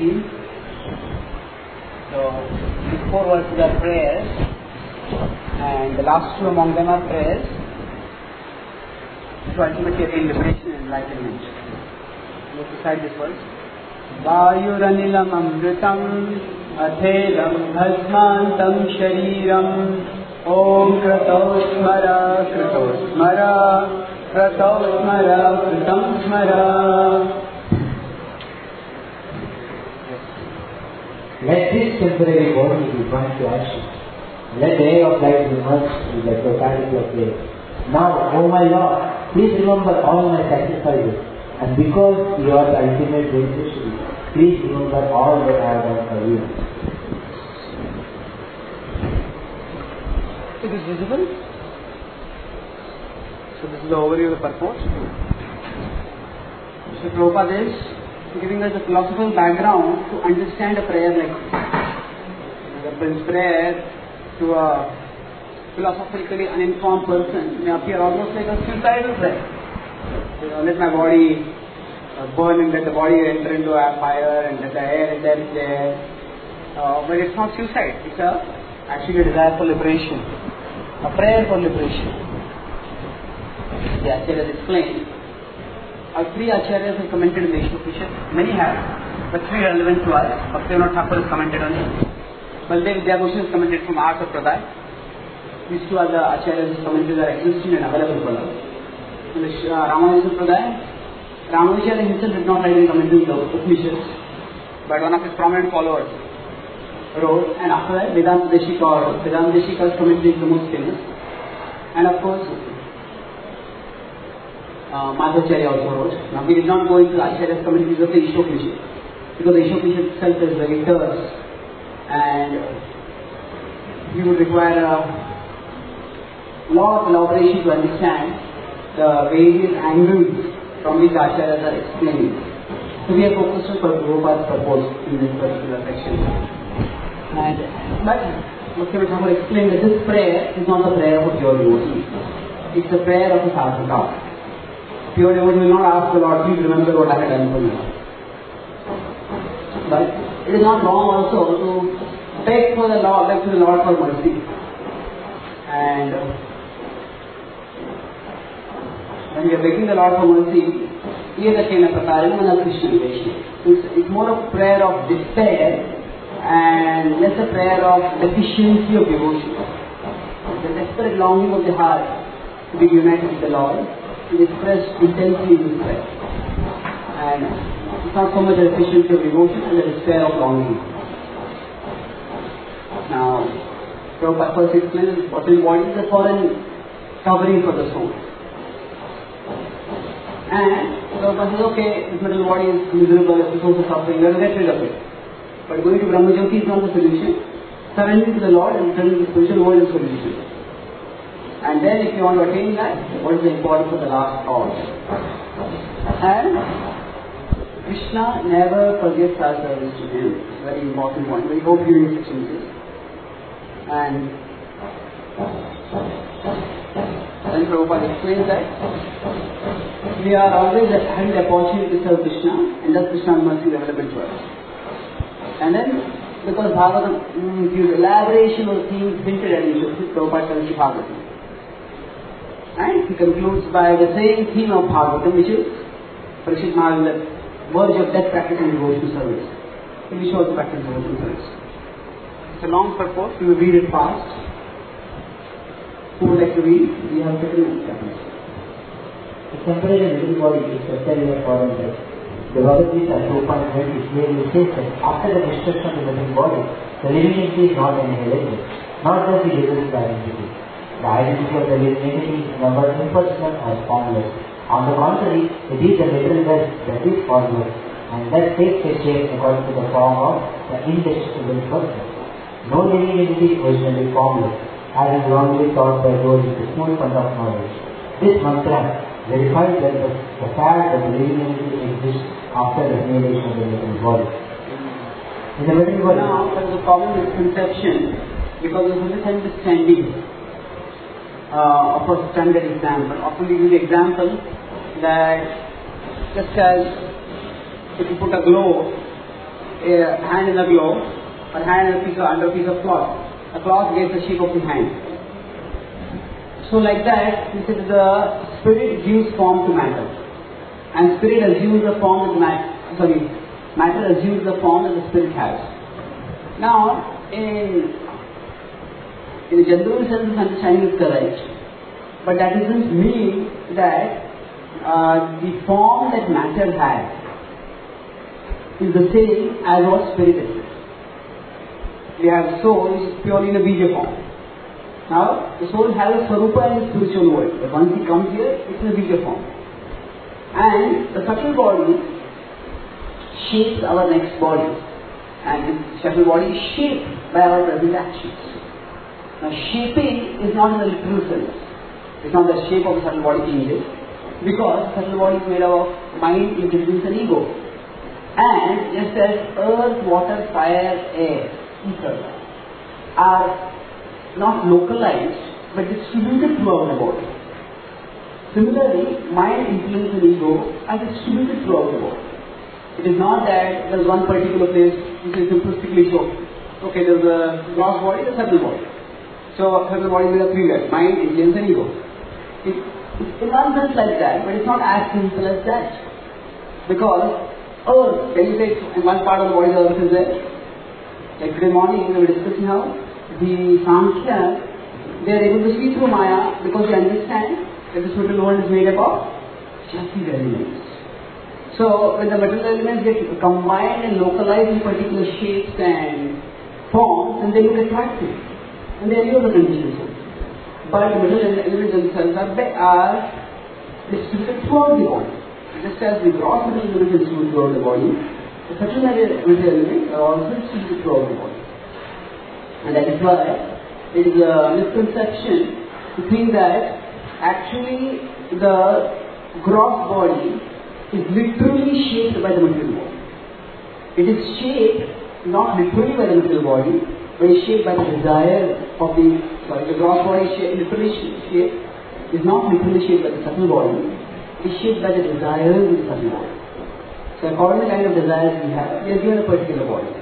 18. So these 4 verses are prayers, and the last 2 among them are prayers to ultimately attain liberation and enlightenment. Let's recite this verse. Vayuranilam amritam atheram bhasmantam shariram Om Kratosmara Kratosmara Kratosmara Kratam Smara. Let this temporary body be burned to ashes. Let the air of life be merged in the totality of life. Now, O my Lord, please remember all my sacrifices, and because you are the ultimate beneficiary, please remember all that I have done for you. It is visible. So this is the overview of the purport. So Prabhupada is giving us a philosophical background to understand a prayer like this. The Prince prayer to a philosophically uninformed person may appear almost like a suicidal prayer. Let my body burn and let the body enter into a fire and let the air enter there. But it's not suicide. It's actually a desire for liberation. A prayer for liberation. The Acharyas explained. 3 Acharyas have commented in the Ishtapishat. Many have, but 3 relevant to us. Bhaktivinoda Thakur has commented on it. Baldev Vidyabhushan has commented from Art of Pradai. These 2 other Acharyas' commentaries are existing and available for us. In the Ramanuja Pradai, Ramanuja himself did not write any commentary in the Upanishads, but one of his prominent followers wrote, and after that Vedanta Deshika wrote. Vedanta Deshika's commentary is the most famous. And of course, Madhvacharya also wrote. Now we did not go into the Acharya's commentaries of the Ishtopanishad, because the Ishtopanishad itself is very terse, and we would require a lot of elaboration to understand the various angles from which Acharyas are explaining. So we are focused on Prabhupada's purpose in this particular section. But Bhaktivinoda Thakur explained that this prayer is not a prayer of a pure devotee. It's a prayer of a sadhaka. Pure devotee will not ask the Lord, please remember what I have done for you. But it is not wrong also to beg to the Lord for mercy. And when we are begging the Lord for mercy, it's more a prayer of despair and less a prayer of deficiency of devotion. The desperate longing of the heart to be united with the Lord is expressed intensely in this prayer. And it's not so much a deficiency of devotion as a despair of longing. Now, Prabhupada first explains that body is a foreign covering for the soul. And Prabhupada says, okay, this material body is miserable, it's a source of suffering, let us get rid of it. But going to Brahmajyoti is not the solution. Surrendering to the Lord and turning to the spiritual world is the solution. And then if you want to attain that, what is the importance of the last cause? And Krishna never forgets our service to him. It's a very important point. We hope you will section this. And then Prabhupada explains that we are always having the opportunity to serve Krishna, and thus Krishna's mercy is available to us. And then, because Bhagavatam gives elaboration of things hinted at in Prabhupada tells you Bhagavatam. And he concludes by the same theme of Bhagavatam, which is Parikshit Maharaj, the verge of death, practice and devotional service. So we show the practice of devotional service. It's a long purpose, we will read it fast. Who would like to read? We have 15 minutes. The temporary living body is a cellular foreign life. The Bhagavad Gita 2.20 clearly says that after the destruction of the living body, the living entity is not annihilated, nor does he lose the identity. The identity of the living entity is numbered impersonal as formless. On the contrary, it is the literal best that is formless, and that takes a shape according to the form of the indestructible person. No living entity is originally formless, as is wrongly thought by those with a small fund of knowledge. This mantra verifies that the fact that the living entity exists after the annihilation of the living body. In the living body, now there is a problem with conception because of this understanding of a standard example. Often we give the example that just as if you put a globe a hand in a glove or hand under a piece of cloth. The cloth gets the shape of the hand. So like that, we said the spirit gives form to matter, and spirit assumes the form that matter assumes the form that the spirit has. Now, in a general sense, this understanding is correct, but that doesn't mean that the form that matter has is the same as what spirit is. We have soul, which is purely in a bija form. Now, the soul has a Swarupa in the spiritual world. But once he comes here, it's in a bija form. And the subtle body shapes our next body. And this subtle body is shaped by our present actions. Now, shaping is not in the literal sense. It's not the shape of the subtle body changes. Because the subtle body is made up of mind, intelligence and ego. And just as earth, water, fire, air, ether are not localized but distributed throughout the body. Similarly, mind, intelligence and ego are distributed throughout the body. It is not that there is one particular place which is simplistically shown. Okay, there is a gross body, the subtle body. So, subtle body will have three layers: mind, intelligence and ego. It's in one sense like that, but it's not as simple as that. Because earth, when you say in one part of the body the earth is there, like today morning we were discussing how the Sankhya, they are able to see through Maya because they understand that this material world is made up of just these elements. So when the material elements get combined and localized in particular shapes and forms, then they look attractive and they are the conditions. But the material elements themselves are distributed throughout the body. Just as the gross material elements are distributed throughout the body, the subtle material elements are also distributed throughout the body. And that is why it is a misconception to think that actually the gross body is literally shaped by the material body. It is shaped not literally by the material body, but is shaped by the desire of the gross body is not literally shaped by the subtle body, it is shaped by the desires of the subtle body. So according to the kind of desires we have, we are given a particular body.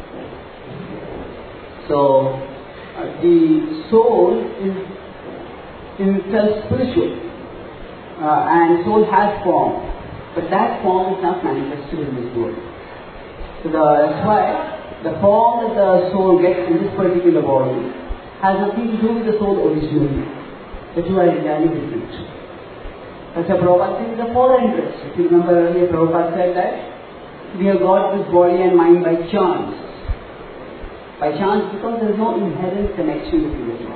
So the soul is in itself spiritual, and soul has form, but that form is not manifested in this world. So that's why the form that the soul gets in this particular body has nothing to do with the soul originally. The two are entirely different. That's why Prabhupada says it's a foreign interest. If you remember earlier, Prabhupada said that we have got this body and mind by chance. By chance because there is no inherent connection between the two.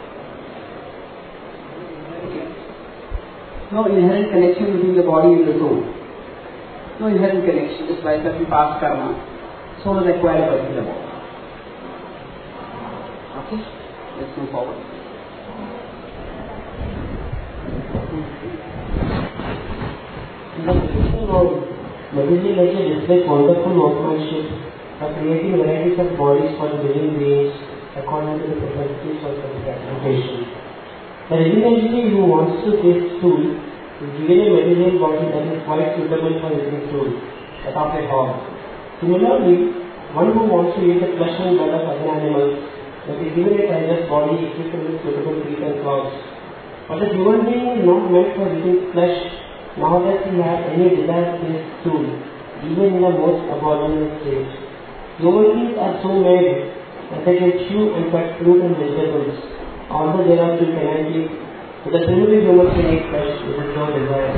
Okay. No inherent connection between the body and the soul. No inherent connection, just by certain past karma. Soul is acquired by the body. Okay? Let's move forward. In the traditional world, material nature displays wonderful workmanship by creating varieties of bodies for the living beings according to the propensities of the presentation. The living entity who wants to taste food is given a material body that is quite suitable for eating food, a carpet hog. Similarly, one who wants to eat the flesh and blood of other animals must be given a tiger's body equipped with suitable feet and claws. But the human being is not meant for eating flesh, now that he has any desire to taste food, even in the most aboriginal state. Human beings are so made that they can chew and cut fruit and vegetables, although they are still pedantic, so the primitive human can eat flesh with no desire.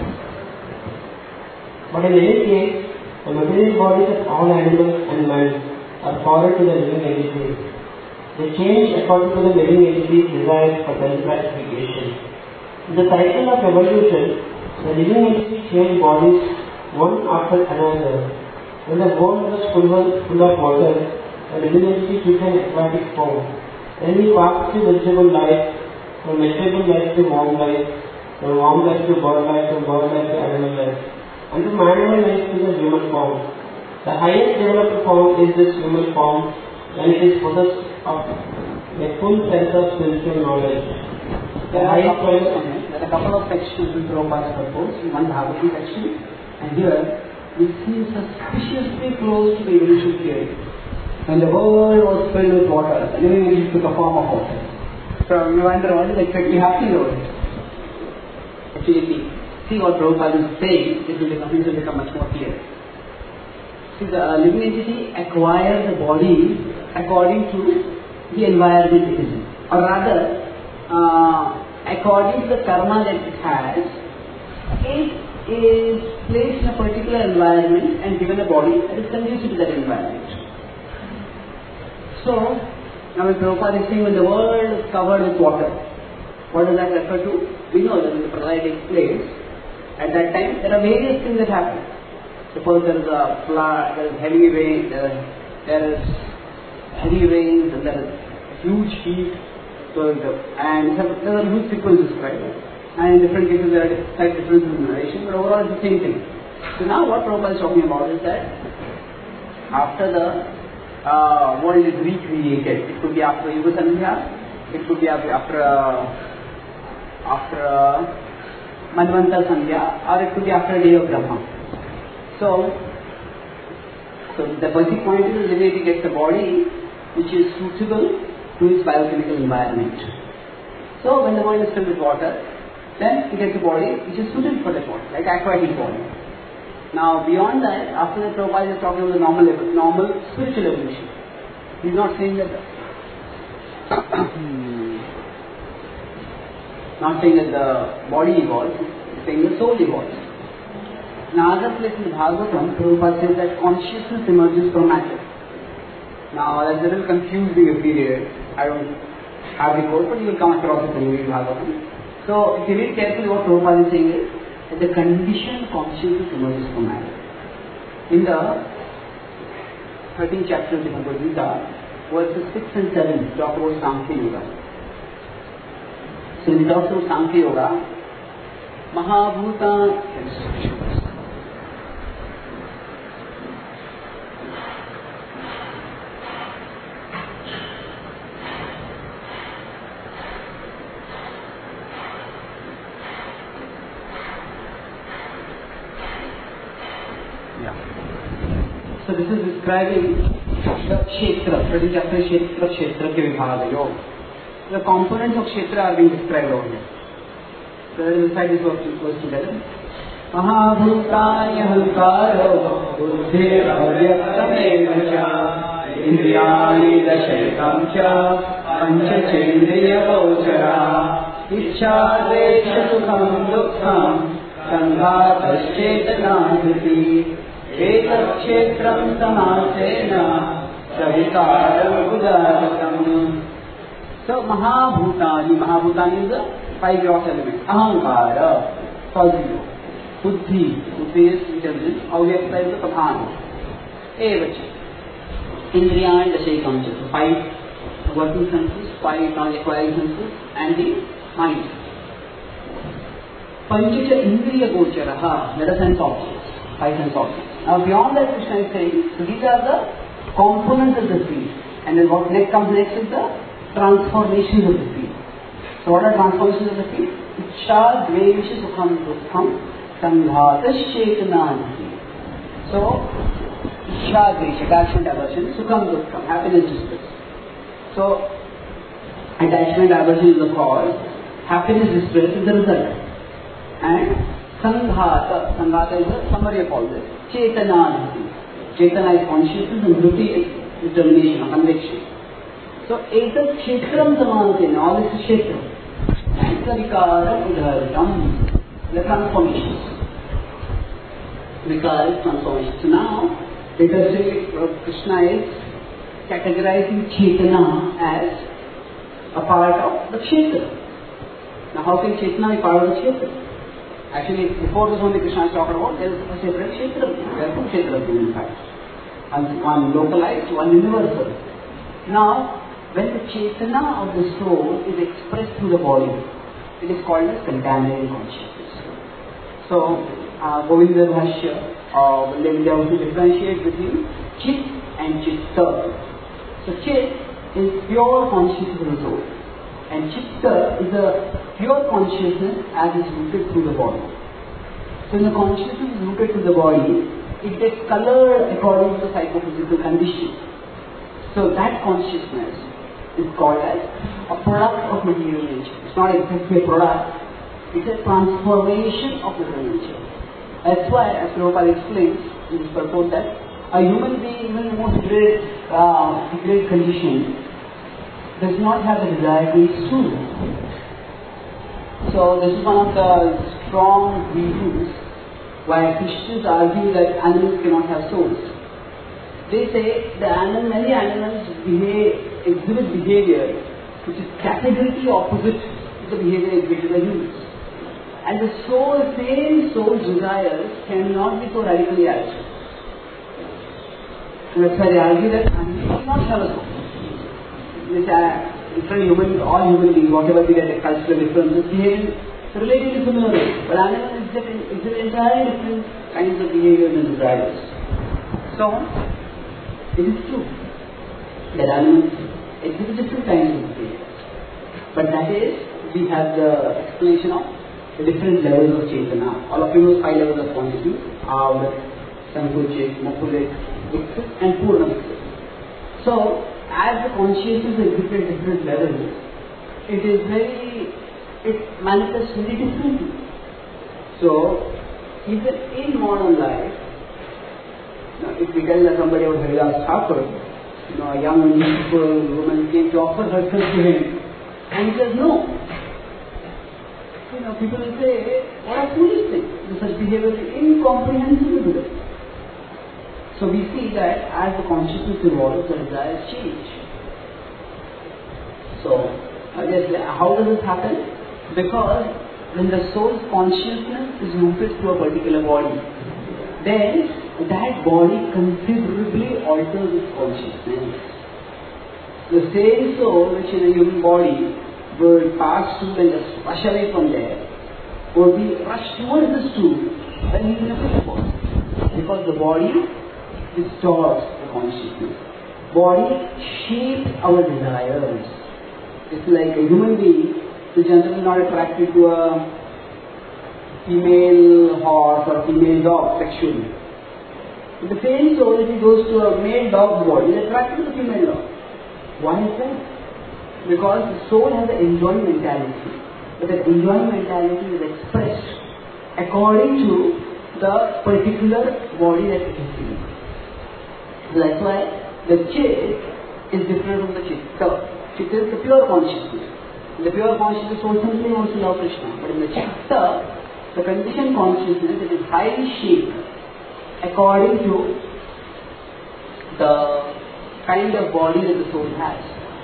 But in any case, the material bodies of all animals and man are foreign to the living entities. They change according to the living entity's desires for self-gratification. In the cycle of evolution, the living entity change bodies one after another. When the world was full of water, the living entity took an aquatic form. Then he passed through vegetable life, from vegetable life to worm life, from worm life to bird life, from bird life to animal life, and from animal life to the human form. The highest developed form is this human form, and it is possessed of a full sense of spiritual knowledge. There are a couple of sections in Prabhupada proposed, one Bhagavati section, and here we seem suspiciously close to the evolution theory. When the world was filled with water, the living entity took a form of water. So you wonder what is exactly happening over here. Actually, see what Prabhupada is saying, things will become much more clear. See, the living entity acquires the body according to the environment it is in. Or rather, according to the karma that it has, it is placed in a particular environment and given a body that is conducive to that environment. So, now when Prabhupada is saying when the world is covered with water, what does that refer to? We know that when the pralaya takes place, at that time there are various things that happen. Suppose there is a flood, there is heavy rain, there is heavy rains, and there is huge heat, and there are huge sequences, right? And in different cases there are slight differences in narration, but overall it's the same thing. So now what Prabhupada is talking about is that after the world is recreated, it could be after Yuga Sandhya, it could be after Manvanta Sandhya, or it could be after a day of Brahma. So the basic point is the living entity gets a body which is suitable to its biochemical environment. So when the world is filled with water, then it gets a body which is suitable for that water, like aquatic body. Now beyond that, after that Prabhupada is talking about the normal spiritual evolution. He is not saying that the body evolves, he is saying the soul evolves. In other places in Bhagavatam, Prabhupada says that consciousness emerges from matter. Now that's a little confusing period. I don't have the quote, but you will come across it when you read Bhagavatam. So if you read carefully, what Prabhupada is saying is that the conditioned consciousness emerges from matter. In the 13th chapter of the Bhagavad Gita, verses 6 and 7 talk about Sankhya Yoga. So when he talks about Sankhya Yoga, Mahabhuta. So this is describing the Kshetra, 13th chapter Kshetra ke Vibhagayo. The components of Kshetra are being described over here. So let us recite this verse together. Mahabhutaya hankaro buddhir avyaktameva cha indriyani dashayakam cha panchachendriya gochara ichcha desha sukham dukkham sanghatascetanadhiti Kshetram samasena savikaram udarakam. So Mahabhutani is the 5 gross elements. Ahankara, positive. Buddhi is intelligence. Avyakta is the Pradhana. Evacha. Indriyani Dashayikamcha. 5 working senses, 5 non-acquiring senses, and the mind. Panchacha Indriya Gocharaha, let us sense objects. 5 sense objects. Now beyond that, Krishna is saying, so these are the components of the field. And then what comes next is the transformations of the field. So what are transformations of the field? Ichcha, dvesha, sukham, dukkham, sanghatascetanadhiti. So, ichcha, dvesha, attachment, aversion, sukham, dukkham, happiness, distress. So, attachment, aversion is the cause, happiness, distress is the result. And Sanghata is a summary of all this. Chetana is consciousness and Dhruti is determination or conviction. So, Etat Kshetram Samanatena, all this is Kshetram. And Vikara Udharitam, the transformations. Vikara is transformation. So now, let us say Krishna is categorizing Chetana as a part of the Kshetra. Now, how can Chetana be part of the Kshetra? Actually, before this only Krishna is talking about, there is a separate Kshetra. There are 2 Kshetras in fact. One localized, one universal. Now, when the Chetana of the soul is expressed through the body, it is called as contaminated consciousness. So, Govinda Bhashya, then they also differentiate between Chit and Chitta. So, Chit is pure consciousness of the soul. And Chitta is a pure consciousness as is rooted through the body. So when the consciousness is rooted through the body, it gets colored according to the psychophysical condition. So that consciousness is called as a product of material nature. It's not exactly a product, it's a transformation of material nature. That's why, as Prabhupada explains in this purport, that a human being, even in the most great condition, does not have the desire to eat food. So this is one of the strong reasons why Christians argue that animals cannot have souls. They say many animals exhibit behavior which is categorically opposite to the behavior exhibited by humans. And the same soul's desires cannot be so radically altered. And that's why they argue that animals cannot have a soul. Different humans, all human beings, whatever be their cultural differences, behave relatively similar ways. But animals exhibit entirely different kinds of behaviors and desires. So, it is true that animals exhibit different kinds of behavior. But that is, we have the explanation of the different levels of Chaitanya. All of you know 5 levels of consciousness: Avrat, Sankuchit, Mapulit, Viksit and Purna Viksit. So, as the consciousness exhibits different levels, it manifests very differently. So, even in modern life, if we tell that somebody about Haridas Thakur, a young beautiful woman came to offer herself to him, and he says no. People will say, what a foolish thing. Such behavior is incomprehensible to them. So we see that as the consciousness evolves, the desires change. So, how does this happen? Because when the soul's consciousness is rooted to a particular body, then that body considerably alters its consciousness. The same soul which in a human body would pass through and just rush away from there, would be rushed towards the stool when he is in a football. Because the body distorts the consciousness. Body shapes our desires. It's like a human being is generally not attracted to a female horse or female dog sexually. But the same soul, if he goes to a male dog's body, is attracted to the female dog. Why is that? Because the soul has an enjoying mentality. But that enjoying mentality is expressed according to the particular body that it is in. So that's why the chit is different from the chitta. Chitta is the pure consciousness. In the pure consciousness, soul simply wants to love Krishna. But in the chitta, the conditioned consciousness, it is highly shaped according to the kind of body that the soul has.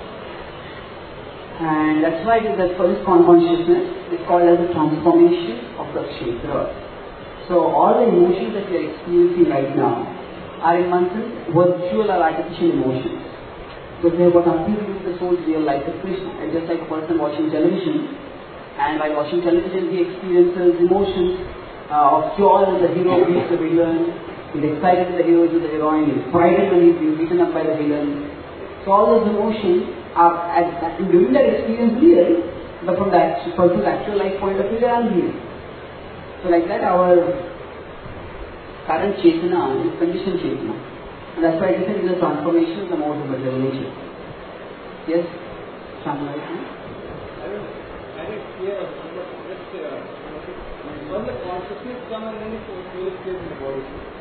And that's why that for this consciousness is called as the transformation of the Kshetra. So all the emotions that we are experiencing right now are in one sense virtual or artificial emotions. So they have got nothing to do with the soul's real life of Krishna. It's just like a person watching television, and while watching television he experiences emotions of joy when the hero beats the villain, he's excited when the hero is the heroine, he's frightened when he's being beaten up by the villain. So all those emotions are during that experience real, but from that person's actual life point of view they are unreal. So like that our current Chaitanya is conditioned Chaitanya. And that's why it is a transformation of the mode of material nature. Yes? Transformation? I didn't clear up, but when the consciousness comes and then it will stay in the body.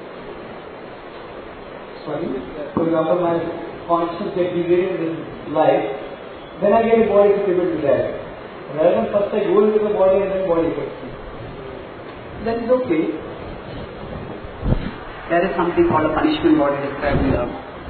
Sorry? For example, my consciousness gets deviated in life, then I get a body to pivot to that. Rather than first I go into the body and then body affects me. That is okay. There is something called a punishment body described in the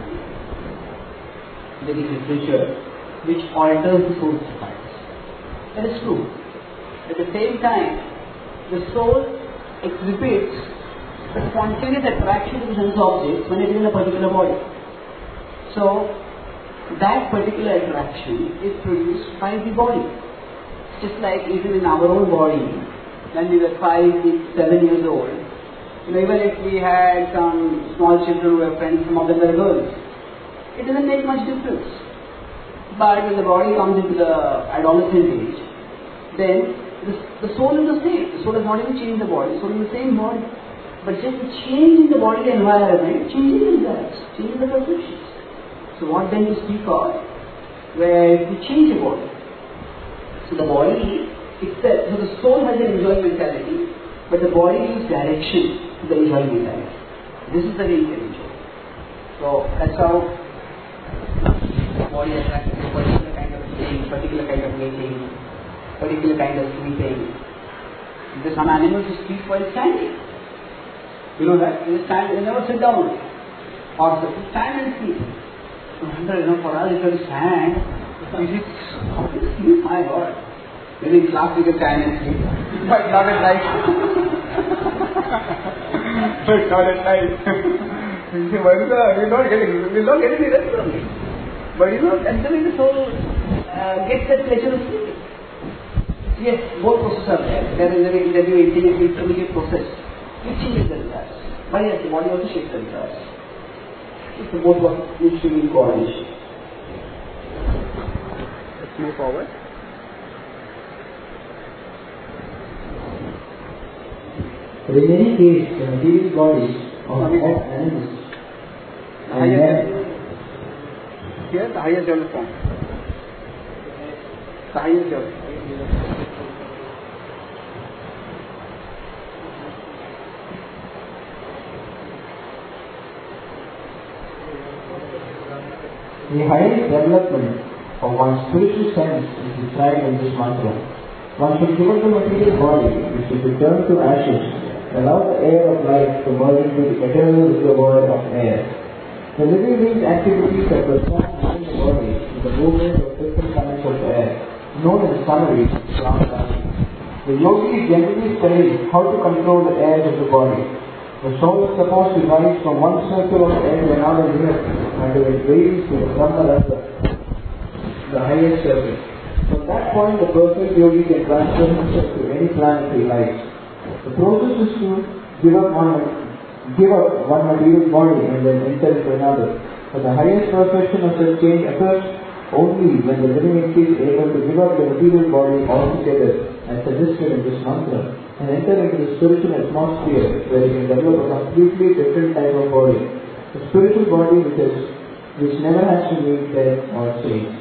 Vedic literature, which alters the soul's desires. That is true. At the same time, the soul exhibits a spontaneous attraction to the sense objects when it is in a particular body. So, that particular attraction is produced by the body. Just like even in our own body, when we were 5, 6, 7 years old, even if we had some small children who were friends, some of them were girls, it doesn't make much difference. But when the body comes into the adolescent age, then the soul is the same. The soul has not even changed the body. The soul is the same body. But just the change in the bodily environment changes the desires, changes the perceptions. So what then to speak of where you change the body? So the body itself, so the soul has an enjoying mentality, but the body gives direction to the enjoying mentality. This is the way you can enjoy. So that's how the body attracts a particular kind of feeling, particular kind of mating, particular kind of sleeping. There's some animals who sleep while standing. You know that? They stand, they never sit down. Or they stand and sleep. I wonder, for us, if you stand, we sit, how do you sleep? My God. Maybe in class we can stand and sleep. But not at night. But not at night. You say, we're not getting the rest from it. But entering the soul gets that pleasure of sleeping. Yes, both processes are there. There is an intermediate process which changes the desires. But yes, the body also shapes the desires. So both work needs to be in coordination. Let's move forward. But in any case, the material bodies of animals here, the highest developed form. The highest developed. The highest development of one's spiritual sense is described in this mantra. One should give up the material body, which should return to ashes, and allow the air of life to merge into the eternal reservoir of air. The living being's activities are performed within the body with the movement of different kinds of air, known in summary as prana. The yogi generally studies how to control the air of the body. The soul is supposed to rise from one circle of air to another unit until it varies to the Brahmarasa, the highest circle. From that point, the perfect yogi can transfer himself to any planet he likes. The process is to give up one material body and then enter into another. But the highest perfection of such change occurs only when the living entity is able to give up the material body altogether, as suggested in this mantra, and enter into the spiritual atmosphere where he can develop a completely different type of body. A spiritual body which never has to meet death or change.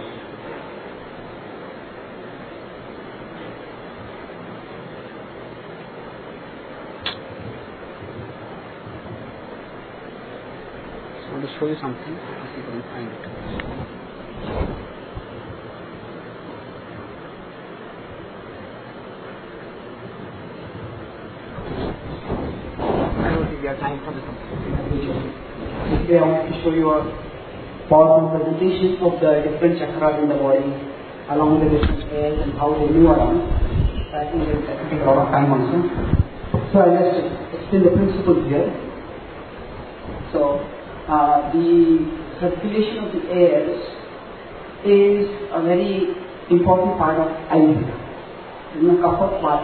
I want to show you something, if you can find it. I don't think we have time for this. Today I want to show you a powerful presentation of the different chakras in the body, along with the different areas and how they move around. I think it will take a lot of time also. So I'll just explain the principles here. So the circulation of the airs is a very important part of Ayurveda. Kapha Vata.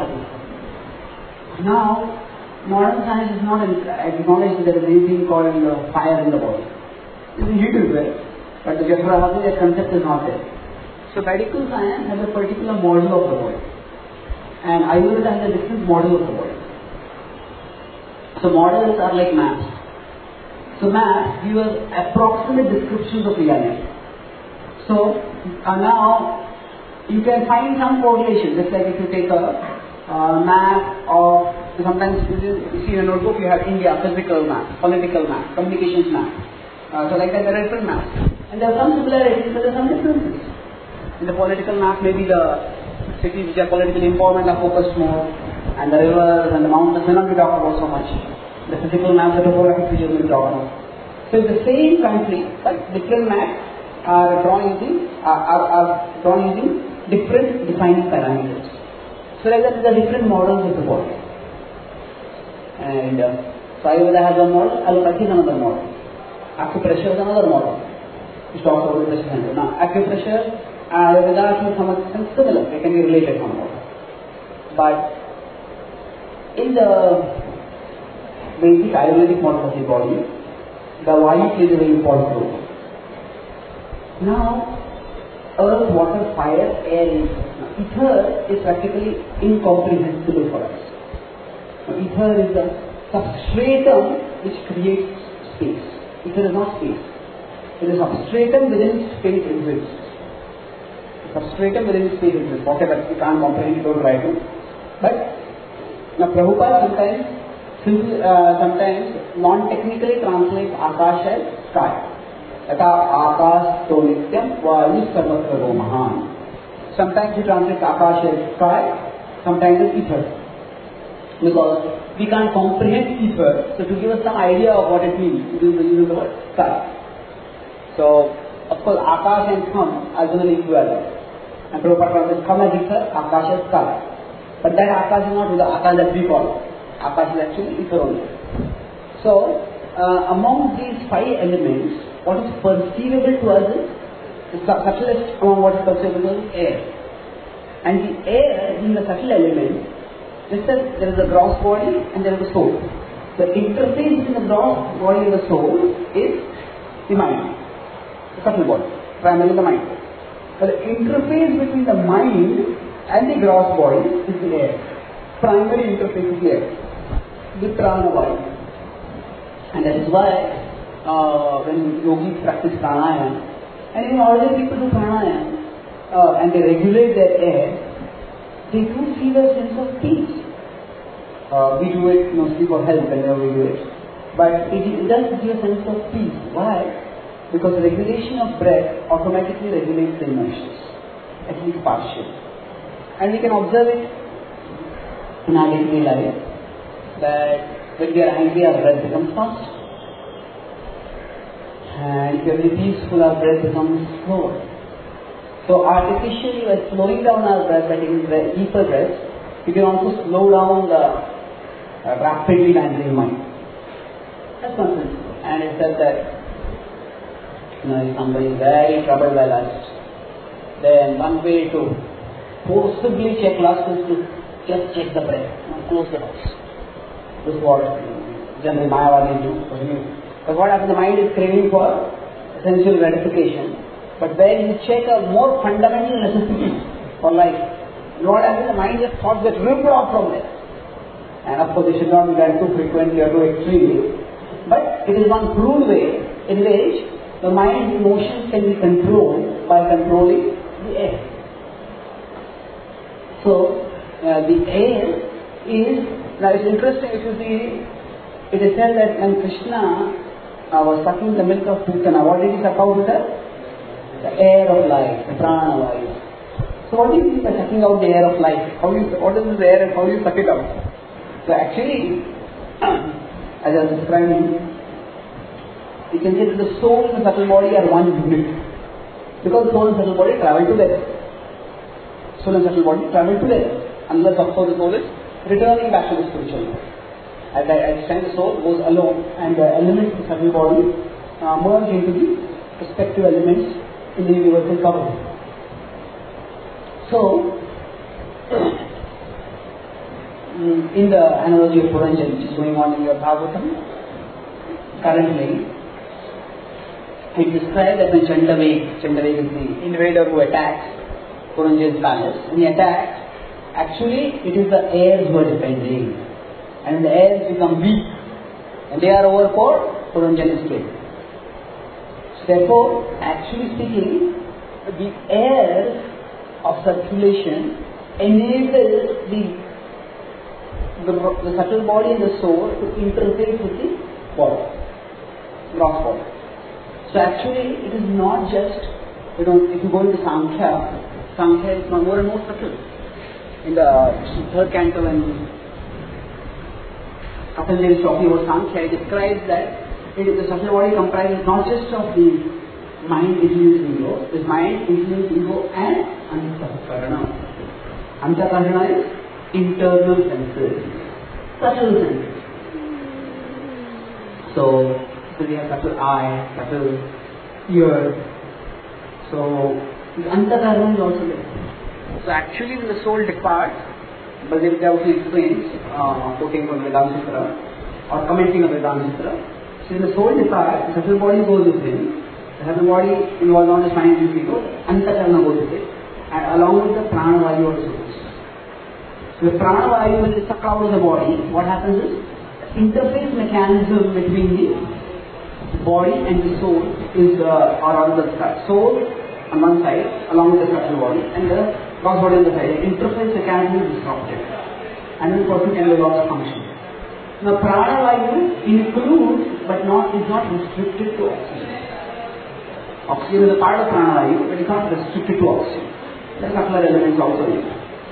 Now, modern science is not acknowledged that there is anything called fire in the body. It's a heat well, but the Jahrahati, that concept is not there. So medical science has a particular model of the body, and Ayurveda has a different model of the body. So models are like maps. So maps give us approximate descriptions of reality. So now you can find some correlation, just like if you take a map of, sometimes you see in a notebook you have India, physical map, political map, communications map. So like that there are different maps. And there are some similarities, but there are some differences. In the political map, maybe the cities which are politically important are focused more, and the rivers and the mountains may not be talked about so much. The physical maps, the topographic features will be talked about. So it's the same country, but different maps are drawn using different defining parameters. So like that, there are different models of the body. And so Ayurveda has one model, allopathy is another model. Acupressure is another model, which talks about the pressure center. Now, acupressure and Ayurveda are to some extent similar, they can be related somehow. But in the basic Ayurvedic model of the body, the Vayu plays a very important role. Now, earth, water, fire, air, ether is practically incomprehensible for us. Now, ether is the substratum which creates space. If there is not space, it is substratum within space exists. Substratum within space exists. Whatever, you can't comprehend, don't try to. But now Prabhupada sometimes non-technically translates Akash as sky. Yata Akash to nityam vayu sarvatra go mahan. Sometimes he translates Akash as sky, sometimes as ether. Because we can't comprehend ether, so to give us some idea of what it means, we use the word sky. So, of course, Akash and Kham are generally equivalent. And Prabhupada translates Kham as ether, Akash as sky. But that Akash is not the Akash that we call. Akash is actually ether only. So, among these five elements, what is perceivable to us is the subtlest among what is perceivable is air. And the air is the subtle element. Just as there is a gross body and there is a soul. The interface between the gross body and the soul is the mind, the subtle body, primarily the mind. But the interface between the mind and the gross body is the air. Primary interface is the air, the prana body. And that is why when yogis practice pranayama, and even ordinary people do pranayama, and they regulate their air, they do feel a sense of peace. We do it mostly for health whenever we do it. But it does give a sense of peace. Why? Because regulation of breath automatically regulates the emotions, at least partially. And we can observe it in our daily life, that when we are angry, our breath becomes fast. And if we are very peaceful, our breath becomes slower. So artificially, by slowing down our breath, by taking deeper breaths, we can also slow down the rapidly wandering mind. That's one thing. And it says that if somebody is very troubled by lust, then one way to forcibly check lust is to just check the breath, close the doors. This is what generally Mayavadis do. But what happens? The mind is craving for sensual gratification. But when you check a more fundamental necessity for life, what happens? The mind just thoughts get ripped off from there. And of course, it should not be done too frequently or too extremely. But it is one crude way in which the mind's emotions can be controlled by controlling the air. So, the air is, now it's interesting if you see, it is said that when Krishna was sucking the milk of Putana, what did he suck out with her? The air of life, the prana vayu. So what do you mean by sucking out the air of life? What is this air and how do you suck it out? So actually, as I was describing, you can say that the soul and the subtle body are one unit. Because the soul and subtle body travel together. Soul and subtle body travel together. Unless of course the soul is returning back to the spiritual world. At that time the soul goes alone and the elements of the subtle body merge into the respective elements in the universal cover. So, in the analogy of Puranjan, which is going on in your Bhagavatam, currently, it describes that when Chandaveg is the invader who attacks Puranjan's palace, and he attacks, actually it is the heirs who are defending, and the heirs become weak, and they are overpowered, Puranjan is killed. Therefore, actually speaking, the air of circulation enables the subtle body and the soul to interface with the body, gross body. So actually, it is not just, if you go into Sankhya is more and more subtle. In the third canto, when Patanjali is talking about Sankhya, it describes that the subtle body comprises not just of the mind influenced ego, this mind influenced ego and Antakarana. Antakarana is internal senses, subtle senses. So we have subtle eye, subtle ear. So the Antakarana is also there. So actually when the soul departs, Baladev Thakur explains, quoting from Vedanta Sutra or commenting on Vedanta Sutra, so when the soul departs, the subtle body goes with him. The subtle body involved not just mind and ego, Antakarana goes with it, and along with the prana vayu also goes. So the prana vayu, when it is sucked out of the body, what happens is interface mechanism between the body and the soul is or on the soul on one side along with the subtle body and the gross body on the side. The interface mechanism is disrupted and then the person can be lost function. Now pranavayu includes but is not restricted to oxygen. Oxygen is a part of pranavayu but it's not restricted to oxygen. There are other elements also in it.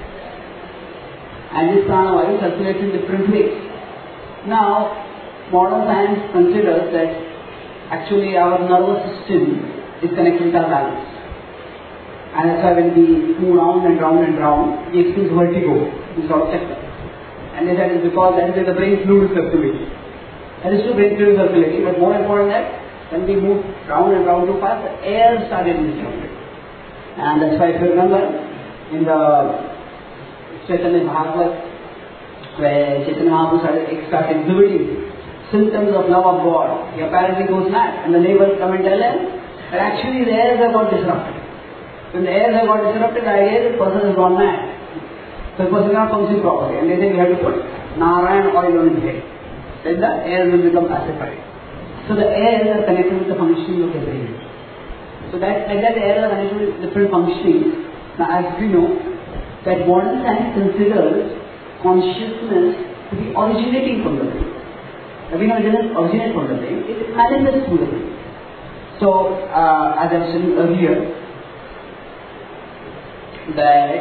And this pranavayu circulates in different ways. Now, modern science considers that actually our nervous system is connected with our balance. And that's why when we move round and round and round, we experience vertigo, this sort of sector. And they said it's because that is where the brain fluid is circulating. That is true, brain fluid is circulating, but more important than that, when we move round and round too fast, the air started disrupted. And that's why if you remember, in the Chaitanya Bhagavat, where Chaitanya Mahaprabhu started exhibiting symptoms of love of God, he apparently goes mad, and the neighbors come and tell him that actually the airs have got disrupted. When the airs have got disrupted, the idea is the person has gone mad. So the person cannot function properly, and they say we have to put Narayan oil on his head. Then the air will become pacified. So the airs are connected with the functioning of the brain. So that the airs are connected with different functioning. Now as we know, that modern science considers consciousness to be originating from the brain. We know it doesn't originate from the brain, it manifests through the brain. So, as I was saying earlier, that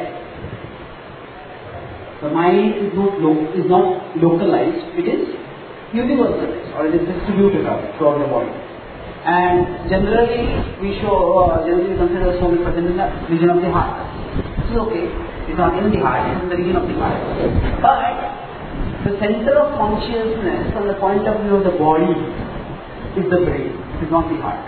the mind is not localized, it is universalized or it is distributed out throughout the body. And generally, we consider the soul present in the region of the heart. This is okay. It's not in the heart, it's in the region of the heart. But the center of consciousness from the point of view of the body is the brain, it is not the heart.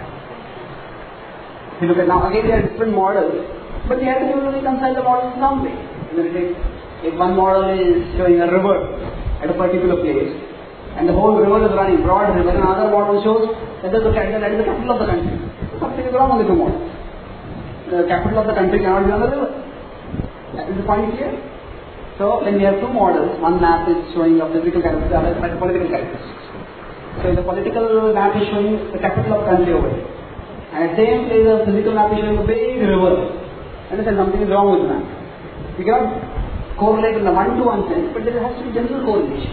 If you look at now, again there are different models, but we have to reconcile the models some way. If one model is showing a river at a particular place, and the whole river is running, broad river, and another model shows that is the capital of the country. Something is wrong with the two models. The capital of the country cannot be on the river. Is the point here? So when we have two models, one map is showing a physical characteristic, the other is a political characteristics. So the political map is showing the capital of the country over here. And at the same place the physical map is showing a big river. And then something is wrong with the map. We cannot correlate in the one-to-one sense, but there has to be general correlation.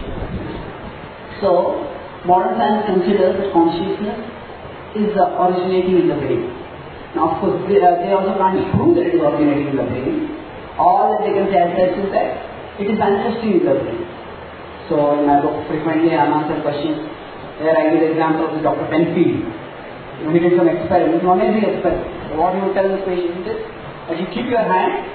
So modern science considers that consciousness is originating in the brain. Now of course they also can't prove that it is originating in the brain. All that they can say as such is that it is manifesting in the brain. So in my book, frequently I answer questions where I give the example of Dr. Penfield. He did some experiments, an amazing experiment. So what he would tell the patient is that you keep your hand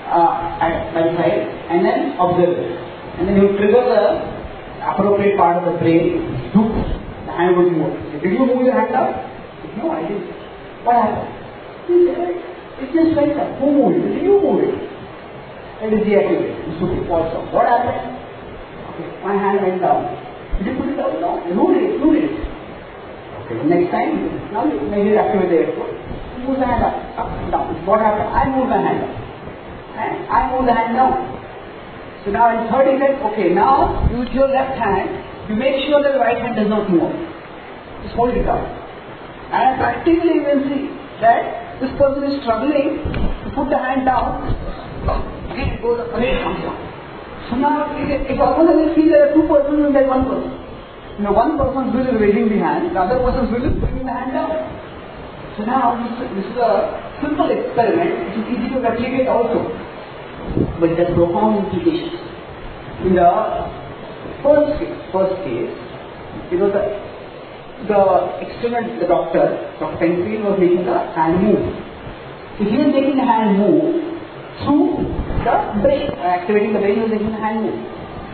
by the side and then observe it. And then you trigger the appropriate part of the brain, the hand would move. Did you move your hand up? No, I didn't. What happened? He said, it just went up. Who moved it? Did you move it? It is deactivated. What happened? Okay, my hand went down. Did you put it down? No. You moved it. Okay, next time, now you maybe activate the airport. Move the hand up, down. What happened? I moved my hand up. And I moved the hand down. So now in third effect, okay, now use your left hand to make sure that the right hand does not move. Just hold it down. And practically you will see that this person is struggling to put the hand down. Again it goes up, again it comes down. So now if almost I feel there are two persons and there is one person. One person's will is raising the hand, the other person's will is bringing the hand down. So now this is a simple experiment which is easy to replicate also. But it has profound implications. In the first case, it was the experiment, the Dr. Penfield was making the hand move. So he was making the hand move through the brain, activating the brain, he was making the hand move.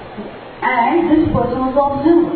And this person was the observer.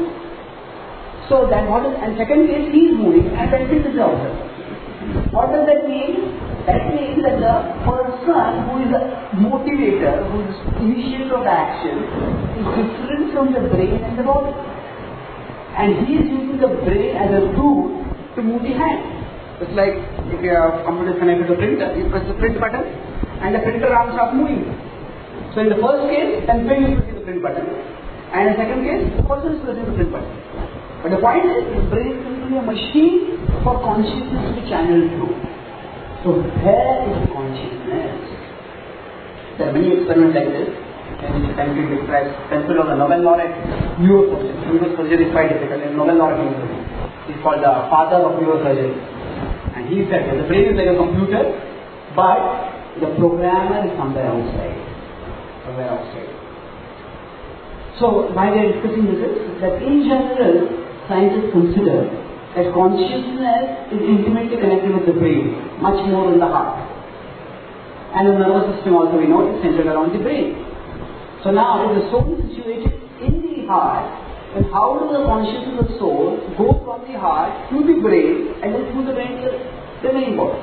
So then and second case he is moving and Penfield is the observer. What does that mean? That means that the person who is the motivator, who is the initiator of the action, is different from the brain and the body. And he is using the brain as a tool to move the hand. It's like if your computer is connected to a printer, you press the print button and the printer arm starts moving. So in the first case, Penfield is pressing the print button. And in the second case, the person is present in the body. But the point is, the brain is simply a machine for consciousness to be channeled through. So where is the consciousness? There are many experiments like this. And you can be depressed. Pencil of the Nobel laureate, neurosurgery. Neurosurgery is quite difficult. And Nobel laureate neurosurgery. He's called the father of neurosurgery. And he said that the brain is like a computer, but the programmer is somewhere outside. Somewhere outside. So why we are discussing this is that in general, scientists consider that consciousness is intimately connected with the brain, much more than the heart. And the nervous system also we know is centered around the brain. So now, if the soul is situated in the heart, then how does the consciousness of the soul go from the heart to the brain and then through the brain to the main body?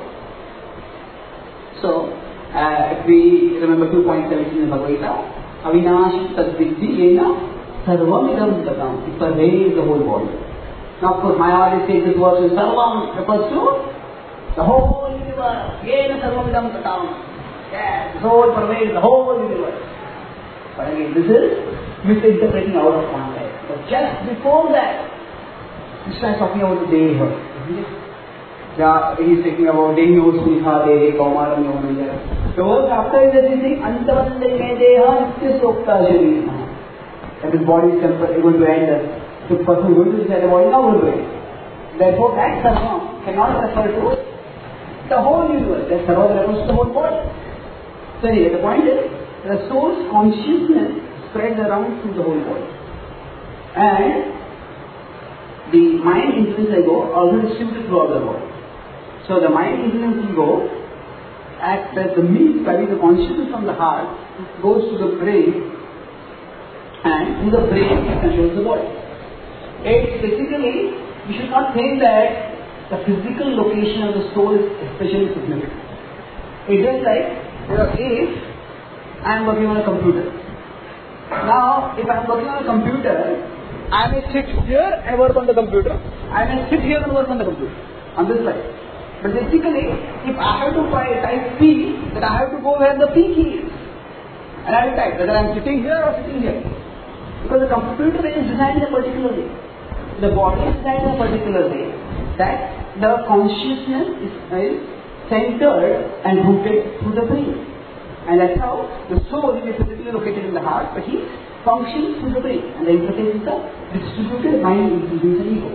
So, if we remember 2.17 in Bhagavad Gita, Avinashi Tadviddhi Yena Sarvam Idam Tatam. It pervades the whole body. Now, of course, Maya always says this verse is Sarvam refers to the whole universe. Yena Sarvam Idam Tatam. Yes, the soul pervades the whole universe. But again, this is misinterpreting out of context. But just before that, he starts talking about the Deha. He is talking about Deho Suniha Dehe Kaumaram Yomanjara. The verse after is saying Antavande Deha Nitya Sokta Sharina. That his body is going to end. The person going to say the body is not going to end. Therefore, that Sarvam cannot refer to the whole universe. That Sarvam refers to the whole body. So anyway, the point is, the soul's consciousness spreads around through the whole body. And the mind influence ego also distributed throughout the body. So the mind influence ego acts as the means by which the consciousness from the heart goes to the brain, and through the brain it controls the body. It's basically, we should not think that the physical location of the soul is especially significant. It is like, if I am working on a computer. Now, if I am working on a computer, I may sit here and work on the computer. I may sit here and work on the computer, on this side. But basically, if I have to type P, then I have to go where the P key is. And I will type whether I am sitting here or sitting here. Because the computer is designed in a particular way. The body is designed in a particular way that the consciousness is centered and rooted through the brain. And that's how the soul is physically located in the heart, but he functions through the brain. And the interface is the distributed mind, intelligence and ego.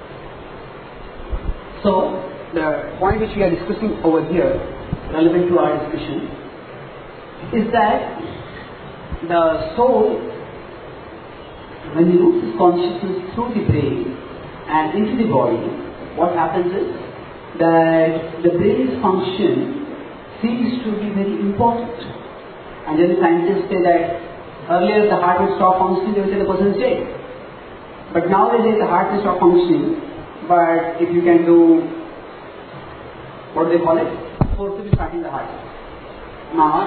So, the point which we are discussing over here, relevant to our discussion, is that the soul, when he roots his consciousness through the brain and into the body, what happens is that the brain's function seems to be very important. And then the scientists say that earlier the heart will stop functioning, they will say the person is dead. But now they say the heart will stop functioning, but if you can do, what do they call it? Forcibly starting the heart. Now,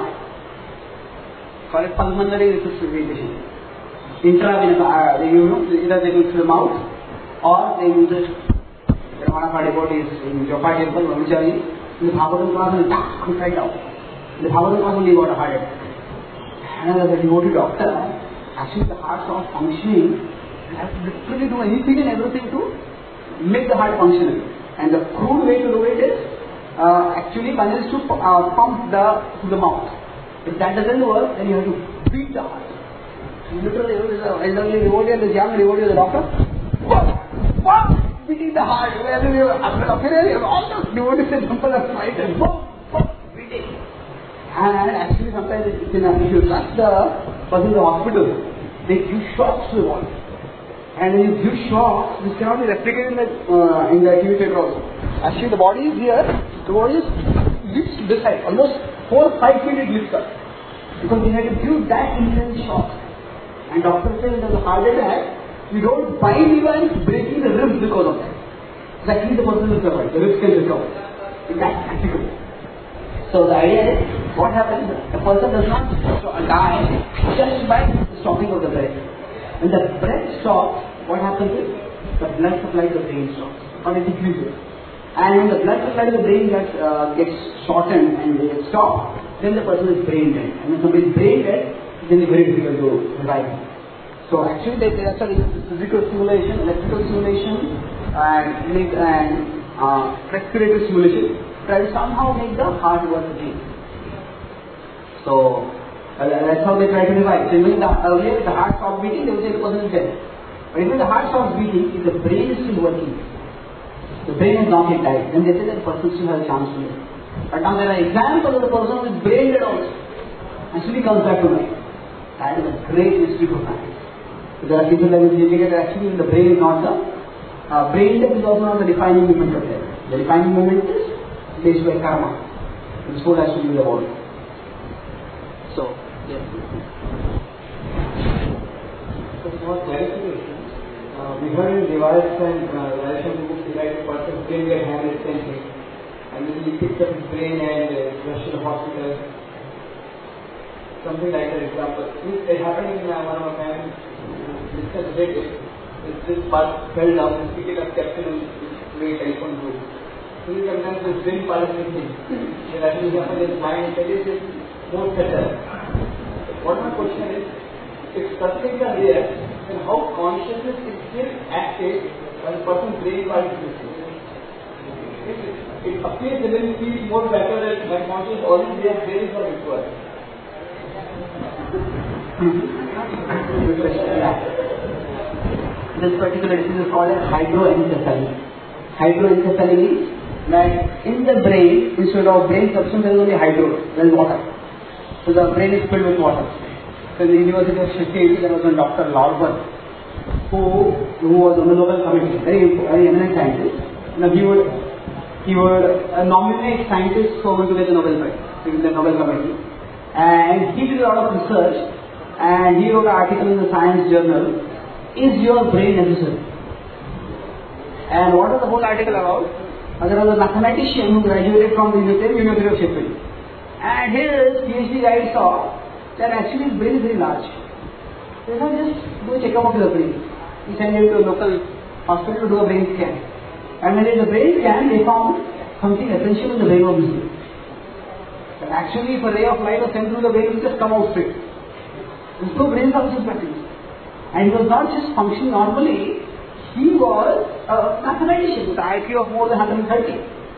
call it pulmonary resuscitation. Intravenous, either they do it through the mouth, or they use it. One of our devotees in Joppa temple, Brahmachari, in the Bhagavatam class, and cried out. In the Bhagavatam class only got a heart attack. And as a devotee doctor, actually the heart stops functioning. I have to literally do anything and everything to make the heart functional. And the crude way to do it is, actually one is to pump through the mouth. If that doesn't work, then you have to beat the heart. Literally, there is an elderly devotee and this young devotee is a doctor. Beating the heart. After all those devotees in temple are fight and beating. And actually sometimes if you touch the person in the hospital, they give shocks to the body. And when you give shocks, this cannot be replicated in the TV theatre also. Actually the body is here, the body is lifts to this side, almost 4 or 5 feet it lifts up. Because we had to give that intense shock. And doctor says that the heart attack, we don't find even breaking the ribs because of that. Exactly the person will survive, the ribs can recover. That's practical. So the idea is, what happens? The person does not die just by stopping of the breath. When the breath stops, what happens is, the blood supply to the brain stops, or it decreases. And when the blood supply to the brain gets shortened and it stops, then the person is brain dead. And when somebody is brain dead, then it's very difficult to revive him. So actually they are studying physical simulation, electrical simulation, and respiratory simulation, try to somehow make the heart work again. So that's how they try to revive. So when earlier the heart stopped beating, they would say the person is dead. But even the heart stops beating, if the brain is still working, the brain has not yet died, then they say that the person still has a chance to live. But now there are examples of the person who is brain dead also, and still he comes back to life. That is a great mystery for science. So there are people that will indicate that actually the brain is not the brain death is also not the defining moment of death. The defining moment is based by karma. The soul has to be the body. So, yes. So, for clarification, we heard in device and relation to books, like a person's brain get hammered instantly, and then he picks up his brain and rushes to the hospital. Something like that example. It happened in one of my family. Discussed related. This part fell down, and picked it up, kept it in the telephone booth. So sometimes this brain part is missing. The rational example is mind, that is more better. What my question is, if such things are there, then how consciousness is still active when a person's brain part is missing? It appears that it feels more better that my consciousness already there, brain is not required. This particular disease is called as hydroencephaly. Hydroencephaly means that in the brain, instead of brain substance, there is only hydro, there is water. So the brain is filled with water. So in the University of Sheffield, there was one Dr. Lorber who was on the Nobel Committee, very eminent scientist. Now he would nominate scientists who are going to get the Nobel Prize in the Nobel Committee. And he did a lot of research, and he wrote an article in the Science Journal, "Is your brain necessary?" And what was the whole article about? There was a mathematician who graduated from the University of Sheffield, and his PhD guide saw that actually his brain is very large. So he said, just do a checkup of your brain. He sent him to a local hospital to do a brain scan. And when they did the brain scan, they found something essential in the brain was missing. But actually, if a ray of light was sent through the brain, it just come out straight. There was no brain functions practically. And he was not just functioning normally, he was a mathematician with an IQ of more than 130.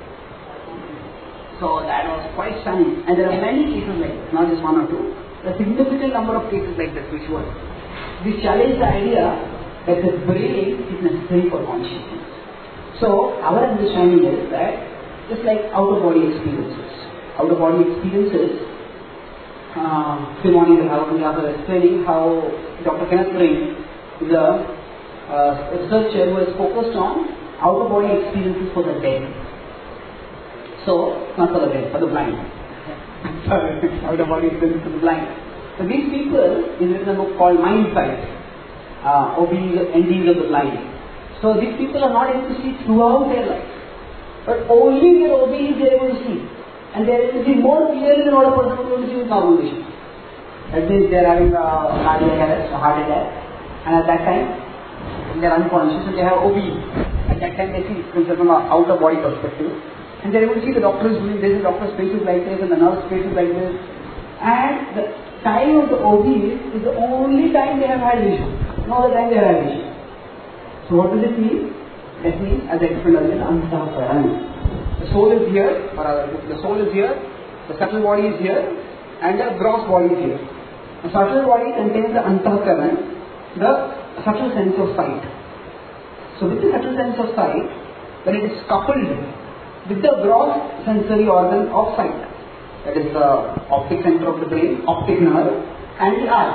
So that was quite stunning. And there are many cases like this, not just one or two. A significant number of cases like this which challenge the idea that the brain is necessary for consciousness. So our understanding is that just like out-of-body experiences, Simone was explaining how Dr. Kenneth Ring is a researcher who is focused on out-of-body experiences for the dead. So, not for the dead, for the blind. Out-of-body experiences for the blind. So these people, in a book called Mind Sight, OBs, NDs of the blind. So these people are not able to see throughout their life, but only their OBs they are able to see. And they are able to see more clearly than what a person is able to see with normal vision. That means they are having a cardiac arrest, a heart attack, and at that time they are unconscious and they have OB. At that time they see from an out-of-body perspective, and they are able to see the doctor is doing this, the doctor's face is like this, and the nurse face is like this. And the time of the OB is the only time they have had vision. No other time they have had vision. So what does it mean? That means, as I explained earlier, Antahkarana. The soul is here, the subtle body is here, and the gross body is here. The subtle body contains the Antahkarana, the subtle sense of sight. So with the subtle sense of sight, when it is coupled with the gross sensory organ of sight, that is the optic center of the brain, optic nerve, and the eye.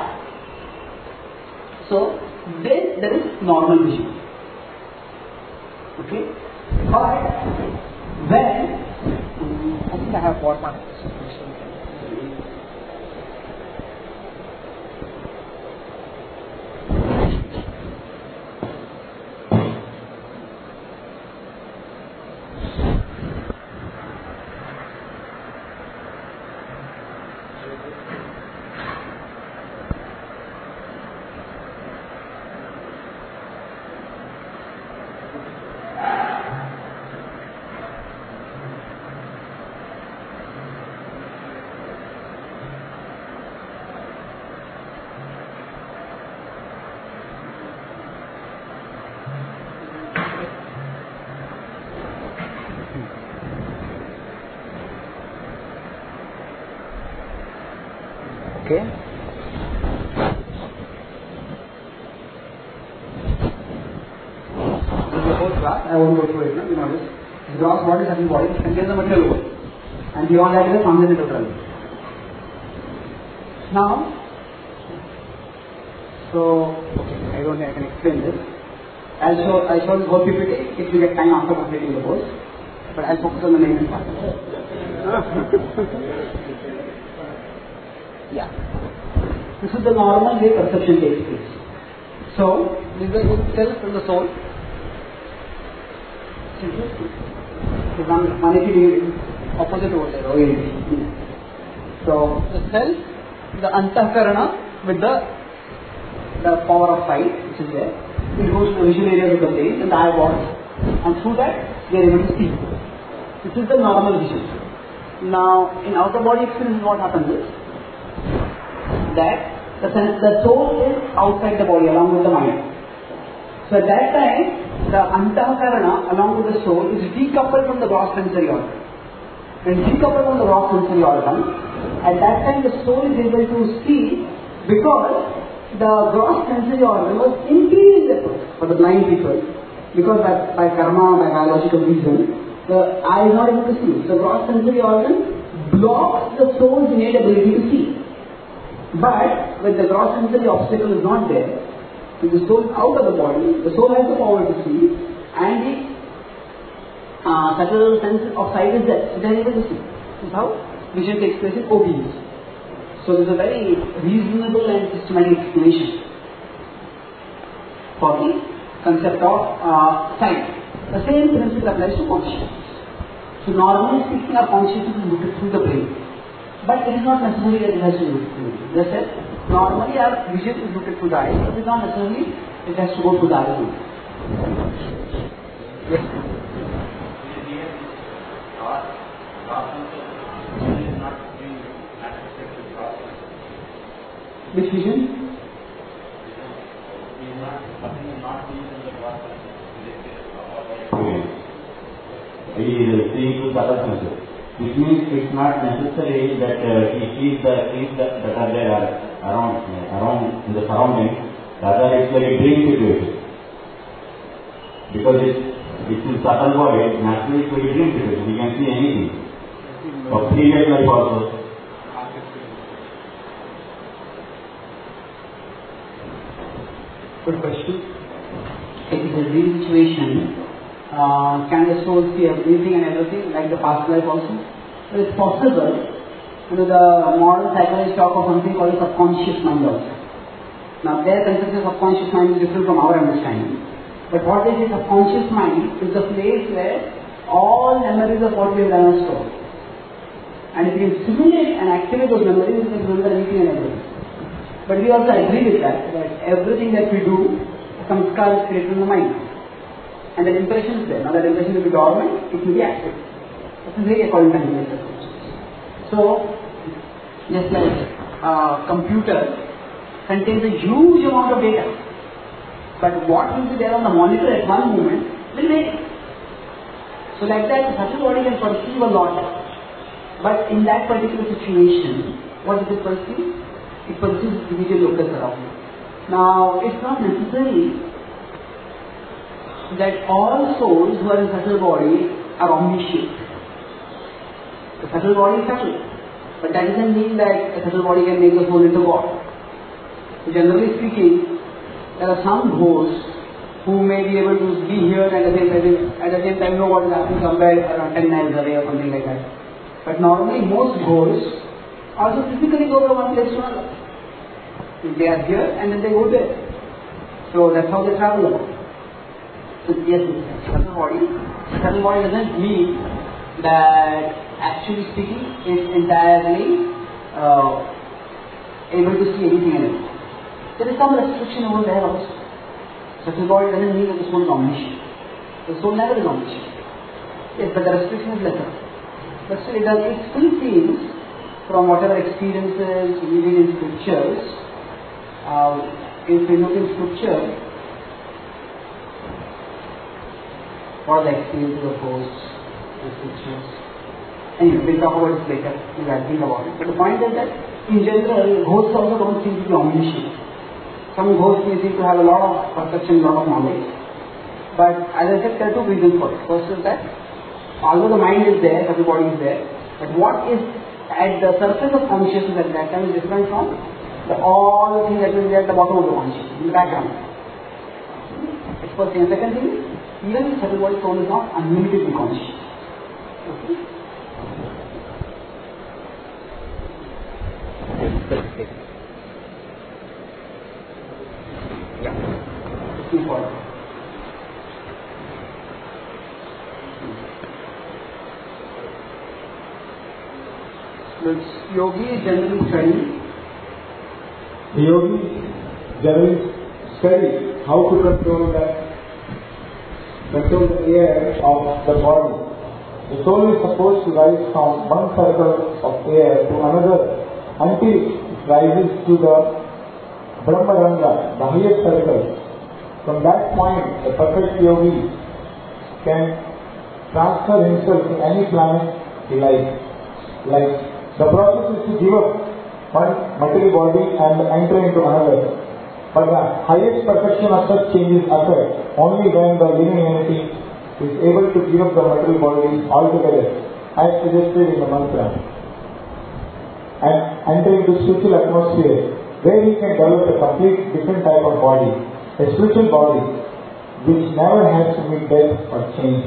So then there is normal vision. Okay? But when I think I have bought one. Okay. This is the whole class. I won't go through it. You know this. The gross body, subtle body, contains the material world. And beyond that is the transcendental realm. Now, I don't think I can explain this. I'll show this whole PPT if we get time after completing the course. But I'll focus on the main part. Yeah. This is the normal way perception takes place. So, this is the self and the soul. So, 180 degree opposite over there. Okay. So, the self, the Antakarana with the power of sight, which is there. It goes to the visual area of the brain and the eyeballs, and through that they are able to see. This is the normal vision. Now, in outer body experience, what happens is that the soul is outside the body along with the mind. So at that time, the Antakarana along with the soul is decoupled from the gross sensory organ. When decoupled from the gross sensory organ, at that time the soul is able to see because the gross sensory organ was inferior for the blind people, because by karma, by biological reason, the eye is not able to see. The gross sensory organ blocks the soul's innate ability to see. But when the gross sensory obstacle is not there, when the soul is out of the body, the soul has the power to see, and the subtle sense of sight is there, so they are able to see. This is how vision takes place in OBs. So there is a very reasonable and systematic explanation for the concept of sight. The same principle applies to consciousness. So normally speaking, our consciousness is looked through the brain, but it is not necessary that it has to look through it. Just as normally our vision is looked through the eyes, but it is not necessarily it has to go through the eyes only. Yes. Which vision? He is seeing to subtle senses. Which means it's not necessary that he sees the things that are there around in the surroundings. Rather, it's like a dream situation. Because it's in subtle body, naturally it's like a dream situation. He can see anything. Of previous life also. Good question. It is a dream situation. Can the soul see everything and everything, like the past life also? It is possible. The modern psychologists talk of something called subconscious mind also. Now, their conception of subconscious mind is different from our understanding. But what they say, subconscious mind is the place where all memories of what we have done are stored. And if we can simulate and activate those memories, we can remember anything and everything. But we also agree with that everything that we do, samskar is created in the mind. And that impression is there. Now that impression will be dormant, it will be active. This is very according to nature. So, just like a computer contains a huge amount of data. But what will be there on the monitor at one moment will vary. So like that, the subtle body can perceive a lot. But in that particular situation, what does it perceive? It perceives immediate locus around. Now, it's not necessary that all souls who are in subtle body are omniscient. The subtle body is subtle, but that doesn't mean that a subtle body can make the soul into God. So generally speaking, there are some ghosts who may be able to be here and at the same time know what is happening somewhere around 10 miles away or something like that. But normally most ghosts also physically go from one place to another. They are here and then they go there. So that's how they travel about. So yes, subtle body. Subtle body doesn't mean that actually speaking is entirely able to see anything in it. There is some restriction over there also. Subtle body doesn't mean that the soul is omniscient. The soul never is omniscient. Yes, but the restriction is lesser. But still it still seems, from whatever experiences we read in scriptures, if we look in scripture, what are the experiences of ghosts in scriptures? Anyway, we'll talk about this later. We'll think about it. But the point is that in general, ghosts also don't seem to be omniscient. Some ghosts may seem to have a lot of perception, a lot of knowledge. But as I said, there are two reasons for it. First is that although the mind is there, everybody is there, but what is at the surface of consciousness at that time is different from all the things that will be at the bottom of the consciousness, in the background. It's first thing. And second thing is, even if everybody's soul is not unlimitedly conscious. Okay? Yeah. It's important. The yogi is generally studying. The yogi generally study how to control the air of the body. The soul is supposed to rise from one circle of air to another until it rises to the Brahmaranga, the highest circle. From that point, the perfect yogi can transfer himself to any planet he likes. The process is to give up one material body and enter into another. But the highest perfection of such changes occur only when the living entity is able to give up the material body altogether, as suggested in the mantra, and enter into spiritual atmosphere, where he can develop a complete different type of body, a spiritual body, which never has to meet death or change.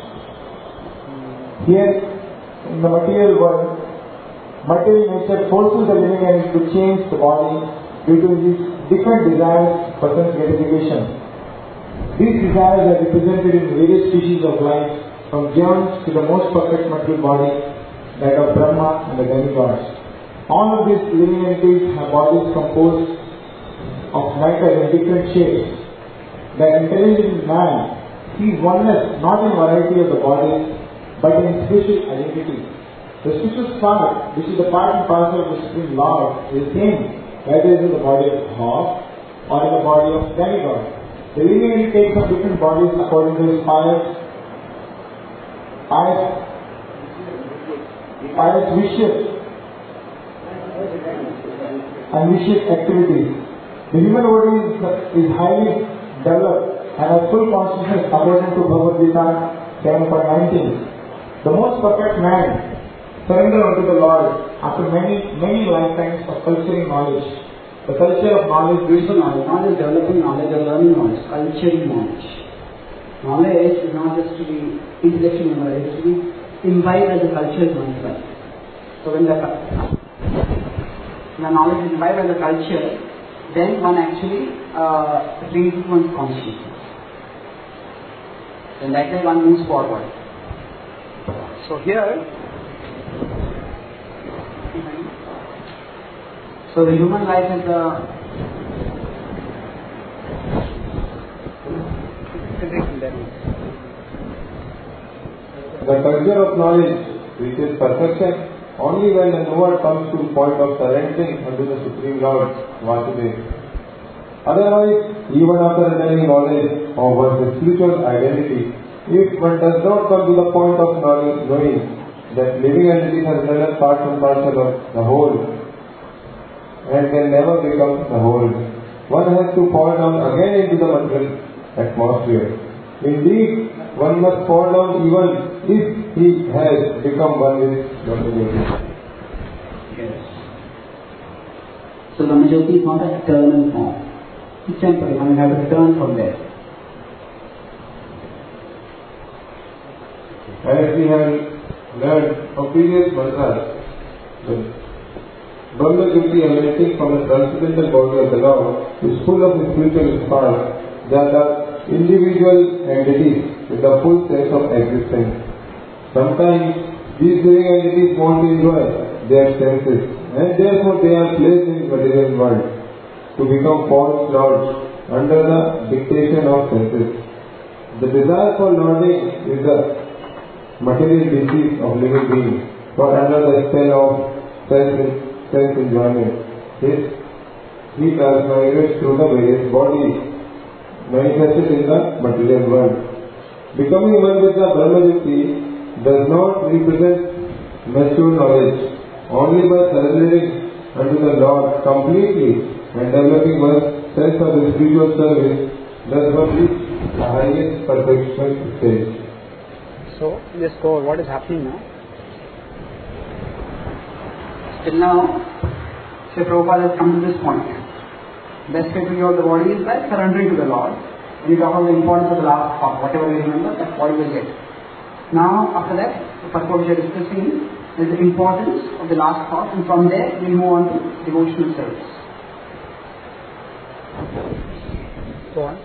Here, in the material world, material nature forces the living entity to change the body due to his different desires for sense gratification. These desires are represented in various species of life, from germs to the most perfect material body, that of Brahma and the demigods. All of these living entities have bodies composed of matter in different shapes. The intelligent man sees oneness not in variety of the bodies, but in spiritual identity. The spiritual spark, which is the part and parcel of the Supreme Lord, is the same, whether it is in the body of hawk or in the body of demigod. The living entity takes up different bodies according to his pious wishes and vicious activities. The human body is highly developed and has full consciousness according to Bhagavad Gita 7.19. The most perfect man surrender unto the Lord after many lifetimes of culturing knowledge. The culture of knowledge, spiritual knowledge, not just developing knowledge or learning knowledge, culturing knowledge. Knowledge is not just to be intellectually memorized, it is to be imbibed as a culture of oneself. So when the knowledge is imbibed as a culture, then one actually raises one's consciousness. And that way one moves forward. So here, so the human life is the culture of knowledge reaches perfection only when the knower comes to the point of surrendering unto the Supreme Lord Vasudeva. Otherwise, even after attaining knowledge of one's spiritual identity, if one does not come to the point of knowing that living entity has another part and parcel of the whole and can never become the whole, one has to fall down again into the material atmosphere. Indeed, one must fall down even if he has become one with Brahmajyoti. Yes. So Brahmajyoti is not an eternal form. It's temporary, one will have to return from there. As we have learned from previous mantras, the Brahmajyoti emanating from the transcendental body of the Lord is full of spiritual sparks that are individual entities with the full sense of existence. Sometimes these living entities want to enjoy their senses, and therefore they are placed in the material world to become false lords under the dictation of senses. The desire for lording is the material disease of living beings, for under the spell of sense enjoyment. He transmigrates through the various bodies manifested in the material world. Becoming one with the Brahmajyoti does not represent mature knowledge. Only by surrendering unto the Lord completely and developing one's sense of spiritual service does one reach the highest perfection stage. So, let's go over what is happening now. Till now, Sri Prabhupada has come to this point. Best way to cure the body is by surrendering to the Lord. When you talk about the importance of the last thought, whatever we remember, that's what we will get. Now, after that, the first what we are discussing is the importance of the last thought, and from there we move on to devotional service. Go on.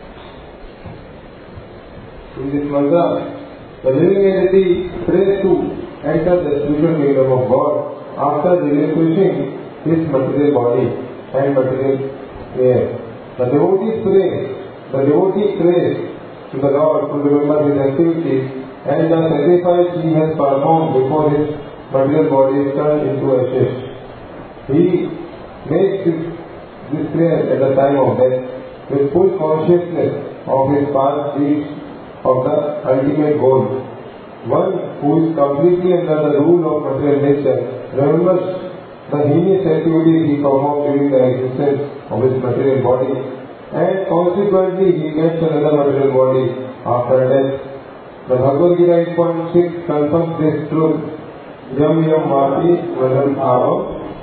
In this mantra, the living entity prays to enter the spiritual kingdom of God after relinquishing his material body and material air. The devotee prays to the Lord to remember his activities and the sacrifice he has performed before his material body is turned into ashes. He makes this prayer at the time of death with full consciousness of his past deeds of the ultimate goal. One who is completely under the rule of material nature remembers the heinous activities he performed during the existence of his material body, and consequently he gets another material body after death. The Bhagavad Gita 8.6 confirms this truth. Yam yam vati vadam bhavam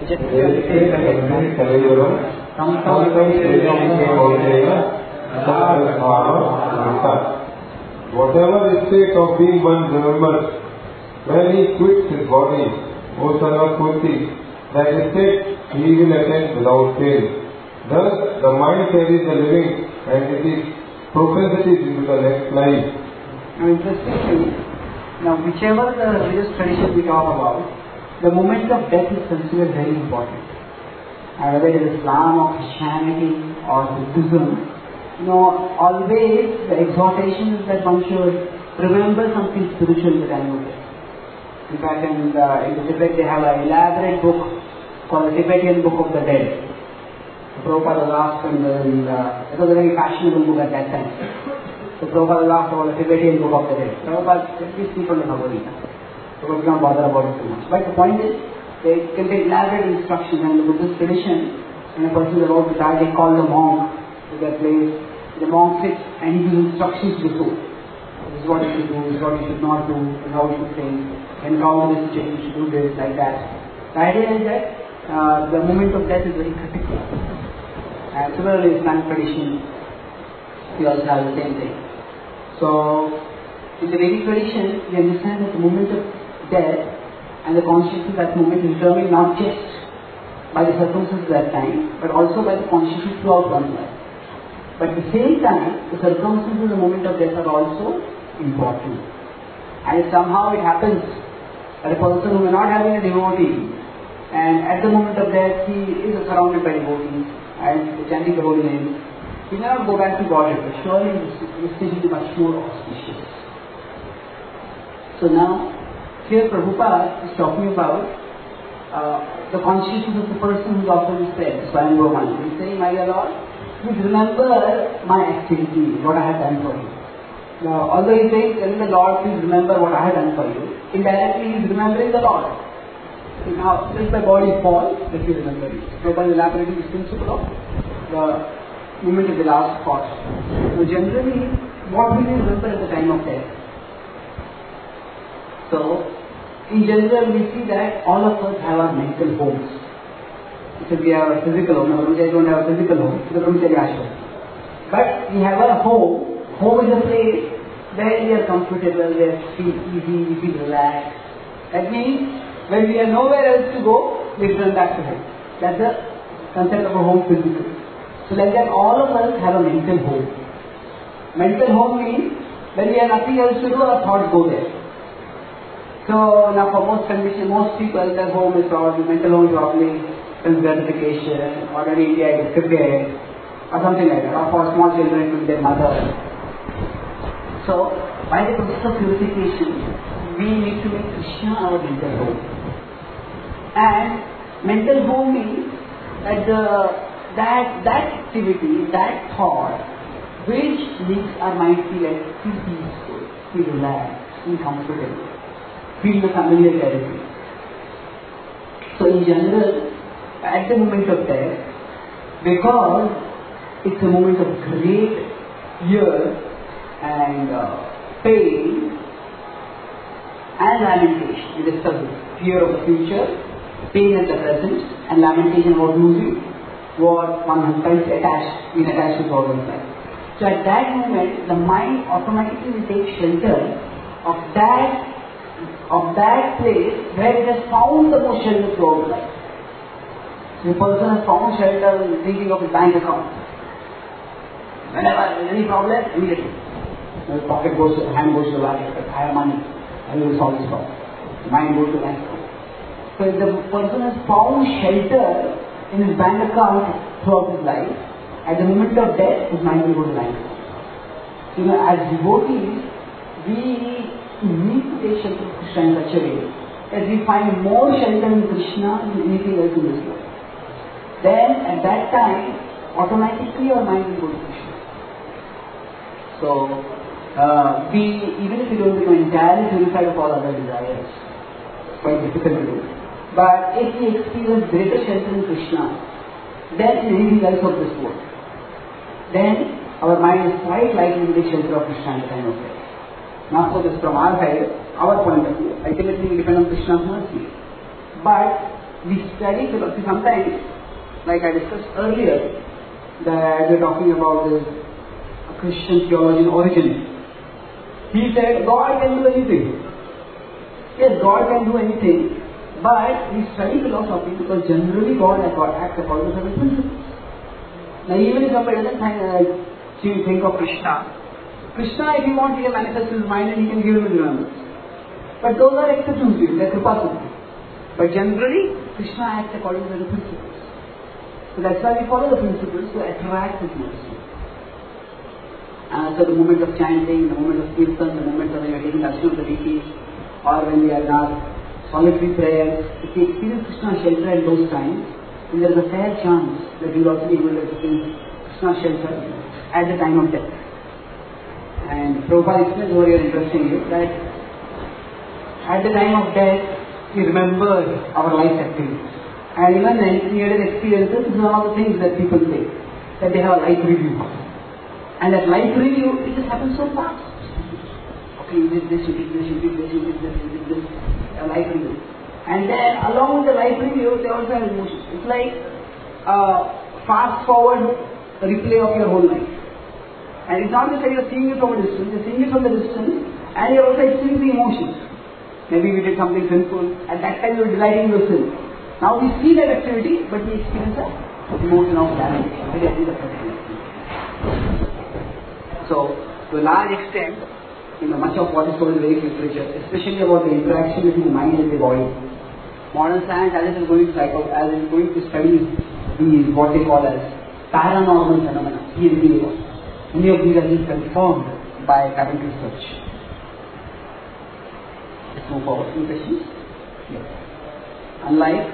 whatever state of being one remembers when he quits his body, O son of Kunti, that state he will attain without fail. Thus, the mind carries the living and its propensities into the next life. Now, interestingly, whichever the religious tradition we talk about, the moment of death is considered very important. Whether it is Islam or Christianity or Buddhism, always the exhortation is that one should remember something spiritual at the time of death. In fact, in Tibet they have an elaborate book called the Tibetan Book of the Dead. Prabhupada was asked, and it was a very fashionable book at that time. So Prabhupada was asked about the Tibetan Book of the Dead. Prabhupada said, please speak from the Bhagavad Gita. Prabhupada did not bother about it too much. But the point is, they contain elaborate instructions, and the Buddhist tradition, when a person is about to die, they call the monk to their place. The monk sits and he gives instructions to the soul. This is what you should do, this is what you should not do, this is how you should think. Encounter this situation, you should do this, like that. The idea is that the moment of death is very critical. And similarly, Islamic tradition, we also have the same thing. So, in the Vedic tradition, we understand that the moment of death and the consciousness of that moment is determined not just by the circumstances of that time, but also by the consciousness throughout one's life. But at the same time, the circumstances of the moment of death are also important. And if somehow it happens that a person who may not have been a devotee, and at the moment of death he is surrounded by devotees and chanting the holy name, he may not go back to Godhead, but surely this stage will be much more auspicious. So now, here Prabhupada is talking about the consciousness of the person who is offering his prayer, Swayambhava Mani. He is saying, my dear Lord, please remember my activity, what I have done for you. Now, although he says, telling the Lord, please remember what I have done for you, indirectly he is remembering the Lord. So now, since my body falls, let me remember it. Prabhupada is elaborating this principle of the moment of the last thought. So generally, what will we remember at the time of death? So, in general, we see that all of us have our mental homes. So we have a physical home. Now, Brahmachari don't have a physical home, the Brahmachari ashram. But we have a home. Home is a place where we are comfortable, we feel easy, we feel relaxed. That means, when we have nowhere else to go, we return back to home. That's the concept of a home physical. So like that, all of us have a mental home. Mental home means, when we have nothing else to do, our thoughts go there. So now for most conditions, most people, their home is probably, mental home is probably gratification, or maybe India is cricket, or something like that, or for small children with their mother. So, by the process of purification, we need to make Krishna our mental home. And mental home means that that activity, that thought, which makes our mind feel peaceful, feel relaxed, feel comfortable, feel the familiar territory. So in general, at the moment of death, because it's a moment of great fear and pain and lamentation. We discussed this. Fear of the future, pain at the present, and lamentation about losing what one has been attached to all of life. So at that moment, the mind automatically will take shelter of that place where it has found the most shelter throughout life. So the person has found shelter thinking of his bank account. Whenever there is any problem, immediately. The hand goes to the bank, I have money, I will solve this problem. The mind goes to the bank account. So if the person has found shelter in his bank account throughout his life, at the moment of death, his mind will go to bank account. So, as devotees, we need to take shelter of Krishna in such a way that we find more shelter in Krishna than anything else in this world. Then, at that time, automatically our mind will go to Krishna. So, even if we don't become entirely purified of all other desires, it's quite difficult to do. But if we experience greater shelter in Krishna than in anything else of this world, then our mind is quite likely to take shelter of Krishna at the time of death. Now, so this from our side, our point of view, ultimately we depend on Krishna's mercy. But we study philosophy sometimes, like I discussed earlier, that we're talking about this Christian theologian Origen. He said God can do anything. Yes, God can do anything, but we study philosophy because generally God acts according to certain principles. Now even if somebody doesn't think of Krishna, if he wants, he can manifest his mind and he can give him his remembrance. But those are exceptions, they're kripasati. But generally, Krishna acts according to the principles. So that's why we follow the principles to attract his mercy. So the moment of chanting, the moment of kirtan, the moment when we are taking darshan of the deities, or when we are in our solitary prayers, if we experience Krishna's shelter at those times, then there is a fair chance that we will also be able to experience Krishna's shelter at the time of death. And Prabhupada explains over here interestingly that at the time of death, we remember our life activities. And even near-death experiences is one of the things that people say, that they have a life review. And that life review, it just happens so fast. Okay, you did this, you did this, you did this, you did this, you did this, a life review. And then along with the life review, they also have emotions. It's like a fast forward replay of your whole life. And it's not just that you're seeing it from a distance, you're seeing it from the distance and you're also experiencing emotions. Maybe we did something sinful, at that time you're delighting in your sin. Now we see that activity, but we experience the emotion of damage. So, to a large extent, much of what is told in Vedic literature, especially about the interaction between the mind and the body. Modern science, as it is going to study these, what they call as paranormal phenomena, many of these are being confirmed by current research. Let's move forward. Any questions? Yes. Unlike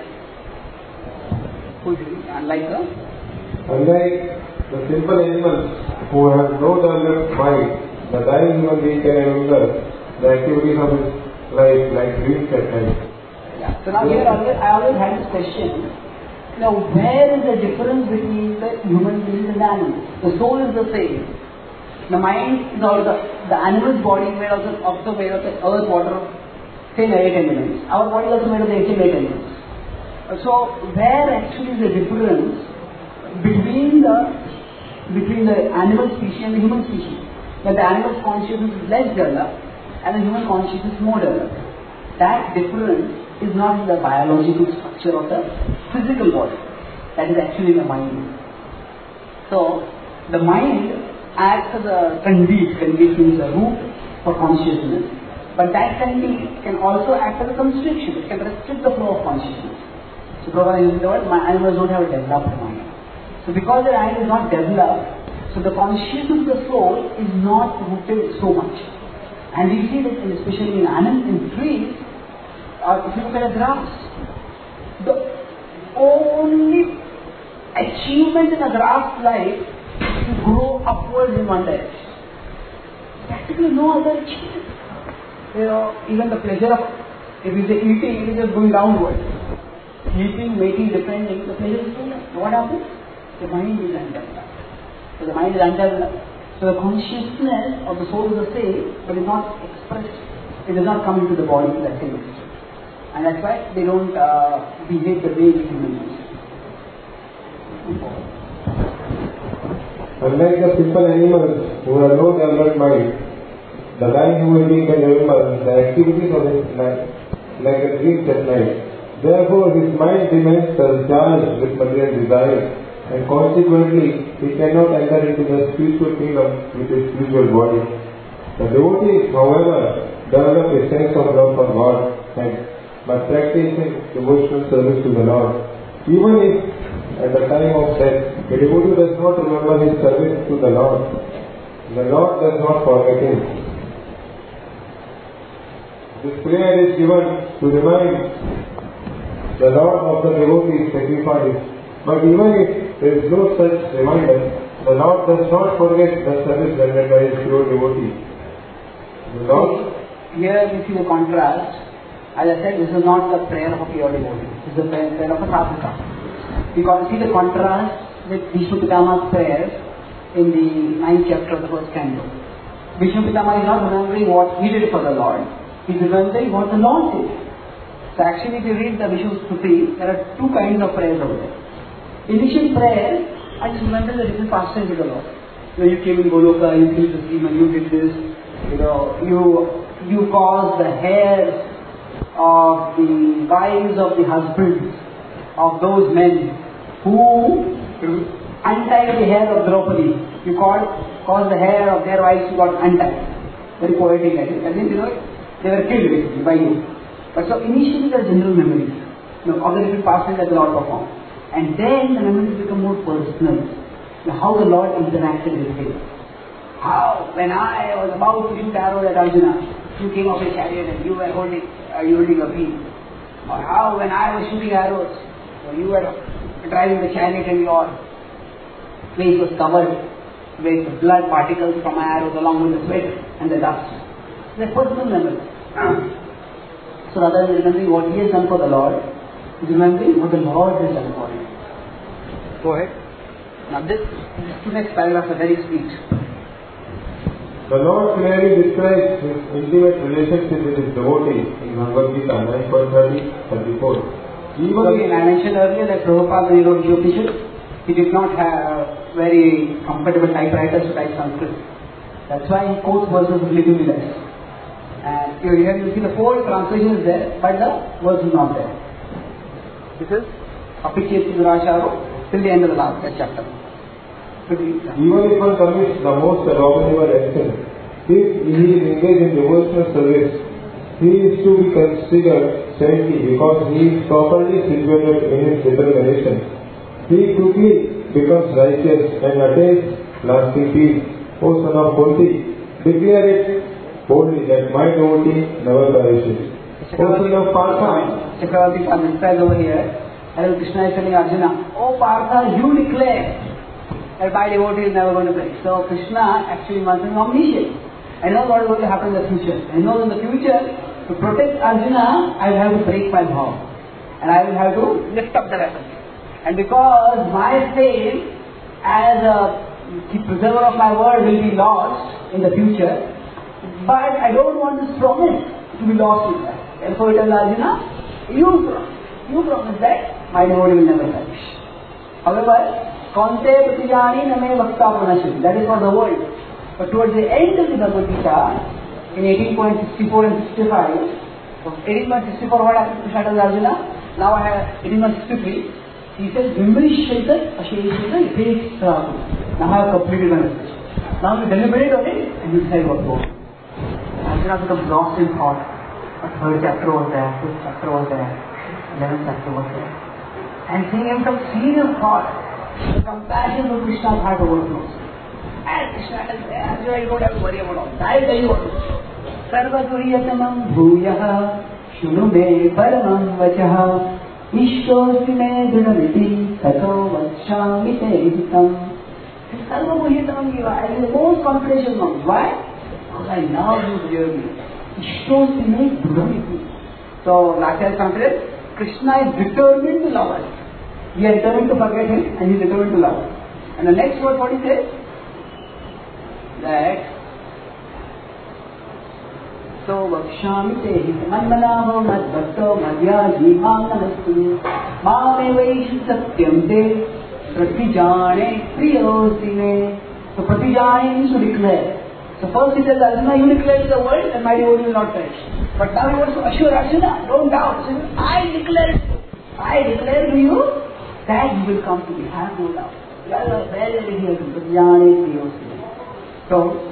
the simple animals who have no developed mind, the dying human being can remember the activities of his life like dreams at night. Yeah. So now here I always had this question. Now where is the difference between the human beings and the animals? The soul is the same. The mind is also the animal's body is made also of the earth, water, same 8 elements. Our body is also made of the 8 elements. So where actually is the difference between the animal species and the human species? That the animal's consciousness is less developed and the human consciousness is more developed. That difference is not in the biological structure of the physical body. That is actually the mind. So the mind acts as a conduit. Conduit means a root for consciousness. But that conduit can also act as a constriction. It can restrict the flow of consciousness. So Prabhupada uses the word, animals don't have a developed mind. So because the mind is not developed, so the consciousness of the soul is not rooted so much. And we see that especially in animals, in trees, if you look at a grass, the only achievement in a grass life is to grow upwards in one direction. Practically no other achievement. Even the pleasure of, if you say eating, it is just going downwards. sleeping, waking, depending, the pleasure is full. What happens? The mind is undeveloped. So the mind is undeveloped. So the consciousness of the soul is the same, but is not expressed. It does not come into the body in that same extent. And that's why they don't behave the way we humans do. Unlike the simple animals who have no developed mind, the lying human being can remember the activities of his life like a dream at night. Therefore, his mind remains charged with material desires, and consequently, he cannot enter into the spiritual kingdom with his spiritual body. The devotees, however, develop a sense of love for God and by practicing devotional service to the Lord. Even if at the time of death, a devotee does not remember his service to the Lord does not forget him. This prayer is given to remind the Lord of the devotee's sacrifice. But even if there is no such reminder, the Lord does not forget the service rendered by his pure devotee. The Lord. Here we see the contrast. As I said, this is not the prayer of a pure devotee. This is the prayer of a sadhaka. You can see the contrast with Vishnu Pitama's prayer in the 9th chapter of the first canto. Vishnu Pitama is not remembering what he did for the Lord. He is remembering what the Lord did. So actually, if you read the Vishnu Stuti, there are two kinds of prayers over there. Initial prayer, I just remember the little pastor to the Lord. You came in Goloka, you killed the demon, you did this. You caused the hairs of the wives of the husbands of those men who untied the hair of Draupadi. You caused the hair of their wives to got untied. Very poetic, I think. I think, they were killed basically by you. But so initially the general memories of the different pastimes that the Lord performed. And then the memories become more personal. How the Lord interacted with him. How, when I was about to shoot arrows at Arjuna, you came off a chariot and you were holding a beam. Or how, when I was shooting arrows, you were driving the chariot and your face was covered with blood particles from my arrows along with the sweat and the dust. It's a personal memory. So rather than remembering what he has done for the Lord, he's remembering what the Lord has done for him. Go ahead. Now this two next paragraphs are very sweet. The Lord clearly describes his intimate relationship with his devotee in Bhagavad Gita 9.34. Again, I mentioned earlier that Prabhupada, when he wrote the Upanishad, he did not have very comfortable typewriters to type Sanskrit. That's why he quotes verses little less. And here you see the four translations there, but the verse is not there. This is Apicheti Durasharo till the end of the last chapter. Even if one commits the most abominable action, if he is engaged in devotional service, he is to be considered saintly because he is properly situated in his determination. He quickly becomes righteous and attains lasting peace. O son of Kunti, declare it boldly that my devotee never perishes. O son of Partha, Chakravarti describes over here, and Krishna is telling Arjuna, O Partha, you declare that my devotee is never going to perish. So Krishna actually wants an omniscient. I know what is going to happen in the future. I know in the future, to protect Arjuna, I will have to break my vow. And I will have to lift up the weapon. And because my fame as a preserver of my word will be lost in the future, but I don't want this promise to be lost in that. Therefore, it tells Arjuna, you promise that my devotee will never perish. However, Kante Pratijani Name Bhakta Pranashim. That is for the world. But towards the end of the Bhagavad Gita, in 18.64 and 65, so 18.64 what happened to Krishna Arjuna? Now I have 18.63. He says, Vimrishyaita Ashayishyaita Ipes Saratu. Now I have completed my message. Now you deliberate on it and you decide what to do. Arjuna becomes lost in thought. A third chapter was there, fifth chapter was there, 11th chapter was there. And seeing him some serious thought. The compassion of Krishna's heart overflows. And Krishna tells me, Arjuna, you don't have to worry about all that. I'll tell you what to do. Sarvaturiyatamam bhuyaha shunu me paramam vachaha ishtosti me dunaviti tato vachami te hitam. Sarvaturiyatamam giva. I am the most confidential one. Why? Because I know you hear me. Ishtosti me dunaviti. So, Lakshya is confident. Krishna is determined to love us. We are determined to forget him and he is determined to love us. And the next word what he says? That so vakshami tehi manmanavo madbhakto madhyaji mamanastu mamevaishi satyam te pratijane priyosine. So pratijane means to declare. So first he says, Arjuna, you declare to the world and my devotee will not perish. But now he wants to assure Arjuna, don't doubt. He says, I declare to you that you will come to me. Have no doubt. Well, very here. So,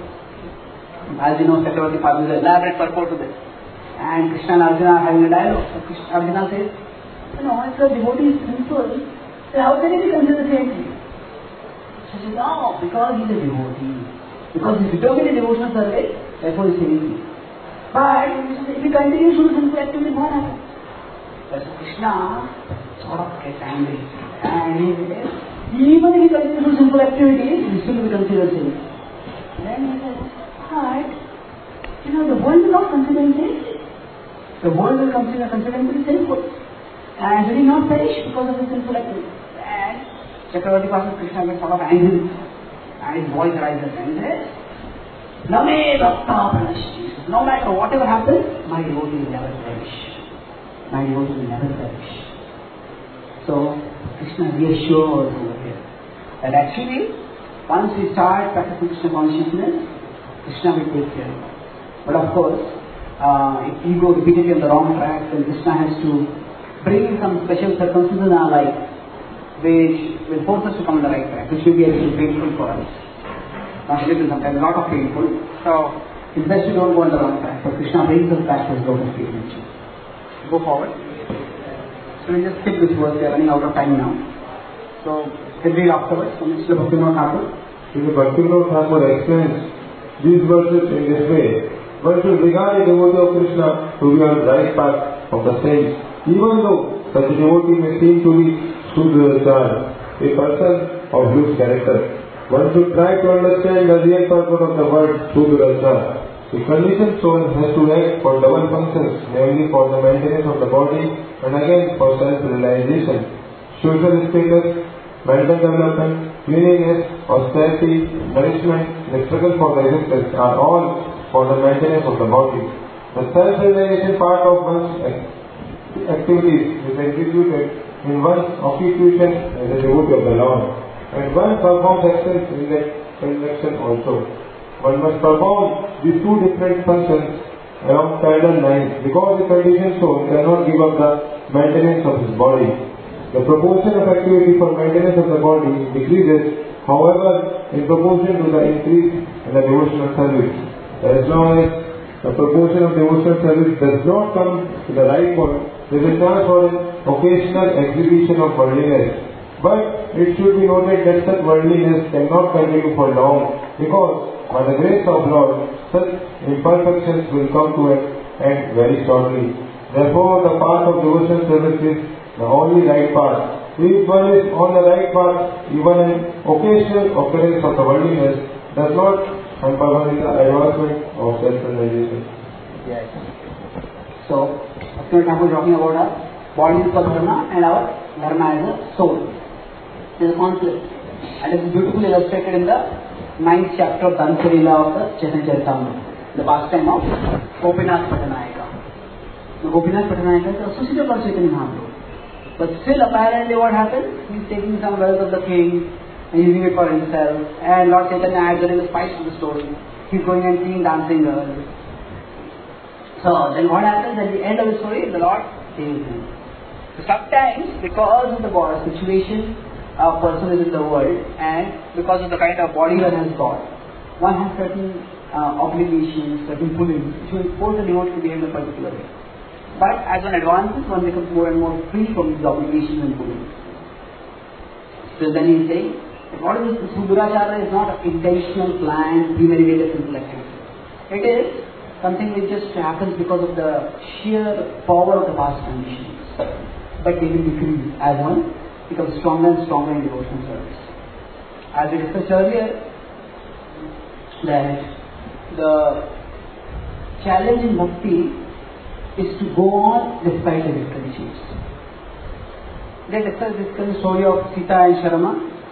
as you know, Chakravarti Padu is elaborate purport to this. And Krishna and Arjuna are having a dialogue. So Arjuna says, if the devotee is simple, then how can he be considered the same thing? He says, no, because he is a devotee. Because he is determined in devotional service, therefore he is saying. But if he continues to do simple activity, what happens? So Krishna sort of gets angry. And he says, even if he continues to do simple activities, he still will be considered sin. Then he says, but, the world will not consider him sin. The world will consider him to be sinful. And he will not perish because of his sinful activity. And Chakravarti Padu Krishna gets sort of angry. And his voice rises and says, Name Bhakta Pranashti. No matter whatever happens, my devotee will never perish. My devotee will never perish. So, Krishna reassures over here that actually, once we start practicing Krishna consciousness, Krishna will take care of it. But of course, if we go repeatedly on the wrong track, then Krishna has to bring some special circumstances in our life which will force us to come on the right track, which will be a little painful for us. Not a little, sometimes a lot of painful. So, it's best to don't go on the wrong track. So, Krishna brings us back to his lotus feet. Go forward. So, we'll just skip this verse. We are running out of time now. So, we'll read afterwards. So, Mr. Bhaktivinoda Thakur. Mr. Bhaktivinoda Thakur explains these verses in this way. One should regard a devotee of Krishna to be on the right path of the saints, even though such a devotee may seem to be Sudra, a person of loose character. One should try to understand the real purpose of the word Sudra. The conditioned soul has to act for double functions, namely for the maintenance of the body and again for self-realization. Social status, mental development, cleanliness, austerity, nourishment, the struggle for the existence are all for the maintenance of the body. The self-realization part of one's activities is executed in one's occupation as a devotee of the Lord, and one performs actions in that connection also. One must perform these two different functions along parallel lines because the conditioned soul cannot give up the maintenance of his body. The proportion of activity for maintenance of the body decreases, however, in proportion to the increase in the devotional service. As long as the proportion of devotional service does not come to the right point, there is a chance for an occasional exhibition of worldliness. But it should be noted that such worldliness cannot continue for long, because by the grace of Lord, such imperfections will come to an end very shortly. Therefore, the path of devotional service is the only right path. If one is on the right path, even an occasional occurrence of the worldliness does not hamper one in the advancement of self-realization. Yes. So, Bhaktivinoda Thakur is talking about our body is the dharma and our dharma is a soul. There is a conflict. And it is beautifully illustrated in the 9th chapter of Dhanasari Leela of the Chaitanya Charitamrita, the pastime of Gopinath Pattanayaka. The Gopinath Pattanayaka is associated with Chaitanya Mahaprabhu. But still, apparently, what happens? He is taking some wealth of the king and using it for himself. And Lord Chaitanya adds a little spice to the story. He is going and seeing dancing girls. So, then what happens at the end of the story? The Lord saves him. So, sometimes, because of the situation a person is in the world and because of the kind of body one has got, one has certain obligations, certain pullings, which will force the devotee to behave in a particular way. But as one advances, one becomes more and more free from these obligations and pullings. So then he is saying, what is this? Sudurachara is not an intentional, planned, premeditated, simple activity. It is something which just happens because of the sheer power of the past conditions. But they will decrease as one becomes stronger and stronger in devotional service. As we discussed earlier, that the challenge in bhakti is to go on despite the difficulties. they discussed the story of Sita and Sharma.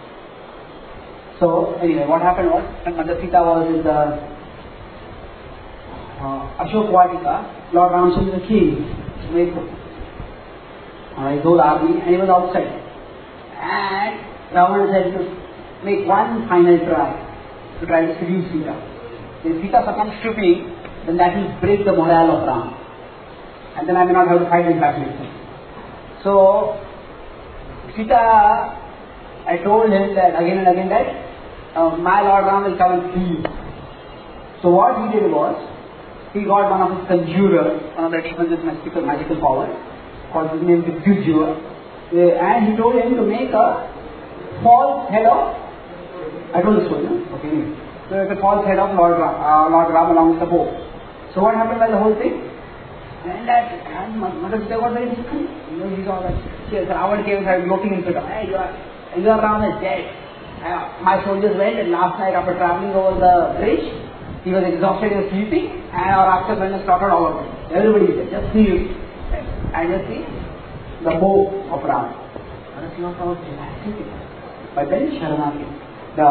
So anyway, what happened was, when Mother Sita was in the Ashok Vatika, Lord Ramchandra came to make his whole army, and he was outside. And Ravana said to make one final try to seduce Sita. If Sita succumbs to me, then that will break the morale of Ram. And then I may not have to fight with battle. So, Sita, I told him that again and again that my Lord Ram will come and kill you. So what he did was, he got one of his conjurers, one of the demons with magical power, called his name Vidyujua, and he told him to make a false head of, I told the story, no? Okay. So it's a false head of Lord Ram along with the bow. So what happened by the whole thing? And Mother Sita got very discouraged. He saw that Ravana came and started looking into it. Hey, your Ram is dead. My soldiers went, and last night after traveling over the bridge, he was exhausted, he was sleeping, and our Rakshas went and slaughtered all of them. Everybody said, just see you. And just see the bow of Ram. But then Sharma came. The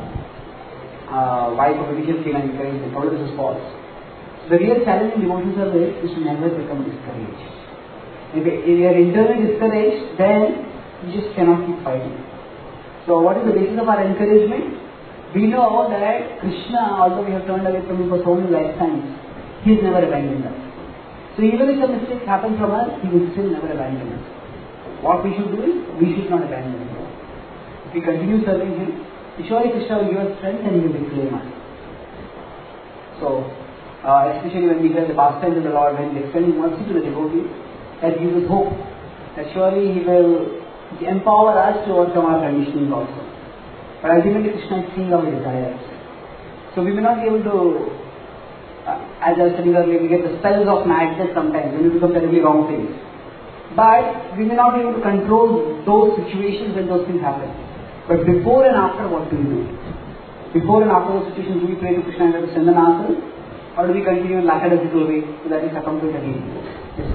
wife of Vishal came and encouraged him. All this is false. The real challenge in devotional service is to never become discouraged. If you are internally discouraged, then you just cannot keep fighting. So what is the basis of our encouragement? We know that Krishna, although we have turned away from him for so many lifetimes, he has never abandoned us. So even if a mistake happens from us, he will still never abandon us. What we should do is, we should not abandon him. If we continue serving him, surely Krishna will give us strength and he will reclaim us. So, especially when we hear the pastimes of the Lord, when he is extending mercy to the devotees, that gives us hope. That surely he will empower us to overcome our conditioning also. But ultimately Krishna is seeing our desires. So we may not be able to, as I was telling earlier, we get the spells of madness sometimes when we become terribly wrong things. But we may not be able to control those situations when those things happen. But before and after, what do we do? Before and after those situations, do we pray to Krishna and send an answer? Or do we continue in lackadaisical way so that we succumb to it again? Yes,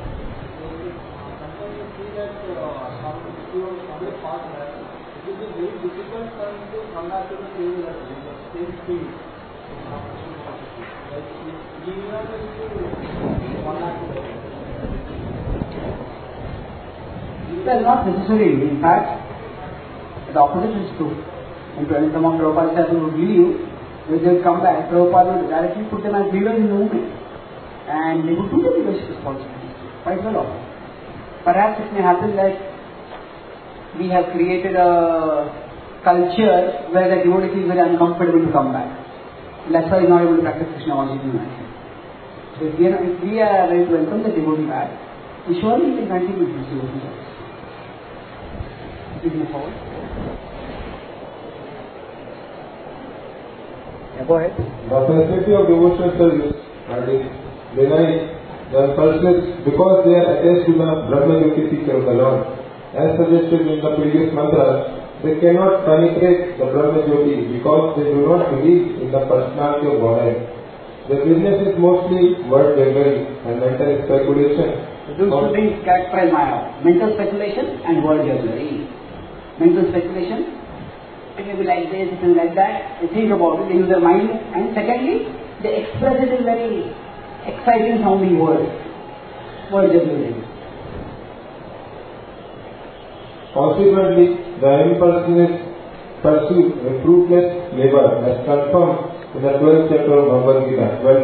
well, not necessarily. In fact, the opposite is true. And when some of Prabhupada's disciples would leave, when they would come back, Prabhupada would directly put them as leaders in the movement. And they would do the leadership responsibilities quite well often. Perhaps it may happen that we have created a culture where the devotee feels very uncomfortable to come back. And that's why he's not able to practice Krishna consciousness. So if we are ready to welcome the devotee back, we surely can continue with this devotion service. Please move forward. Yeah, go ahead. The facility of devotional service are denied the persons because they are attached to the Brahma Jyoti teacher of the Lord. As suggested in the previous mantra, they cannot penetrate the Brahma Jyoti because they do not believe in the personality of Godhead. Their business is mostly word jewelry and mental speculation. Those two things characterize Maya: mental speculation and word jewelry. Mental speculation, it may be like this, it may be like that. They think about it, they use their mind, and secondly, they express it in very exciting sounding words. Word jewelry. Consequently, the impersonalists pursue a fruitless labor as confirmed in the 12th chapter of Bhagavad Gita,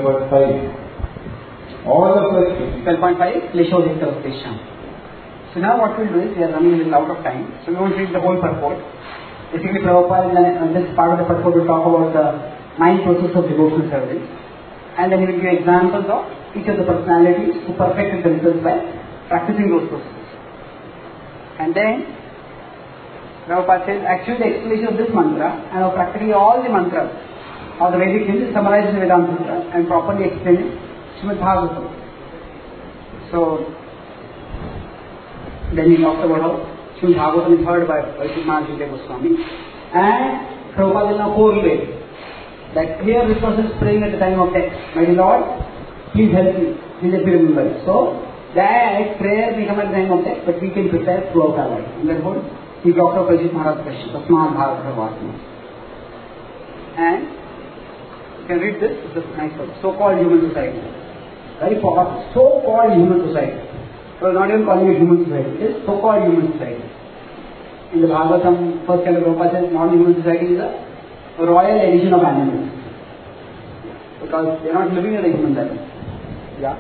12.5. All of us. 12.5, Leshodhikta Uttesham. So now what we'll do is, we are running a little out of time, so we won't read the whole purport. Basically, Prabhupada in this part of the purport will talk about the 9 processes of devotional service, and then he will give examples of each of the personalities who perfected themselves by practicing those processes. And then Prabhupada says, actually the explanation of this mantra and of practically all the mantras of the Vedic hymns is summarized in Vedanta Sutra and properly explained in Srimad Bhagavatam. So then he talks about how Srimad Bhagavatam is heard by Maharshi Goswami, and Prabhupada will now correlate that here this person is praying at the time of death. Mighty Lord, please help me, please let me remember. So that prayer may come at the time of death, but we can prepare throughout our life. And therefore, we Dr. Parikshit Maharaj question, Tasmat Bharata Vasma. And you can read this, it's a nice word, so-called human society. Very powerful, so-called human society. So not even calling it human society, it is so-called human society. In the Bhagavatam, first kind of Prabhupada says, non-human society is a royal edition of animals. Because they are not living at a human level. Yeah.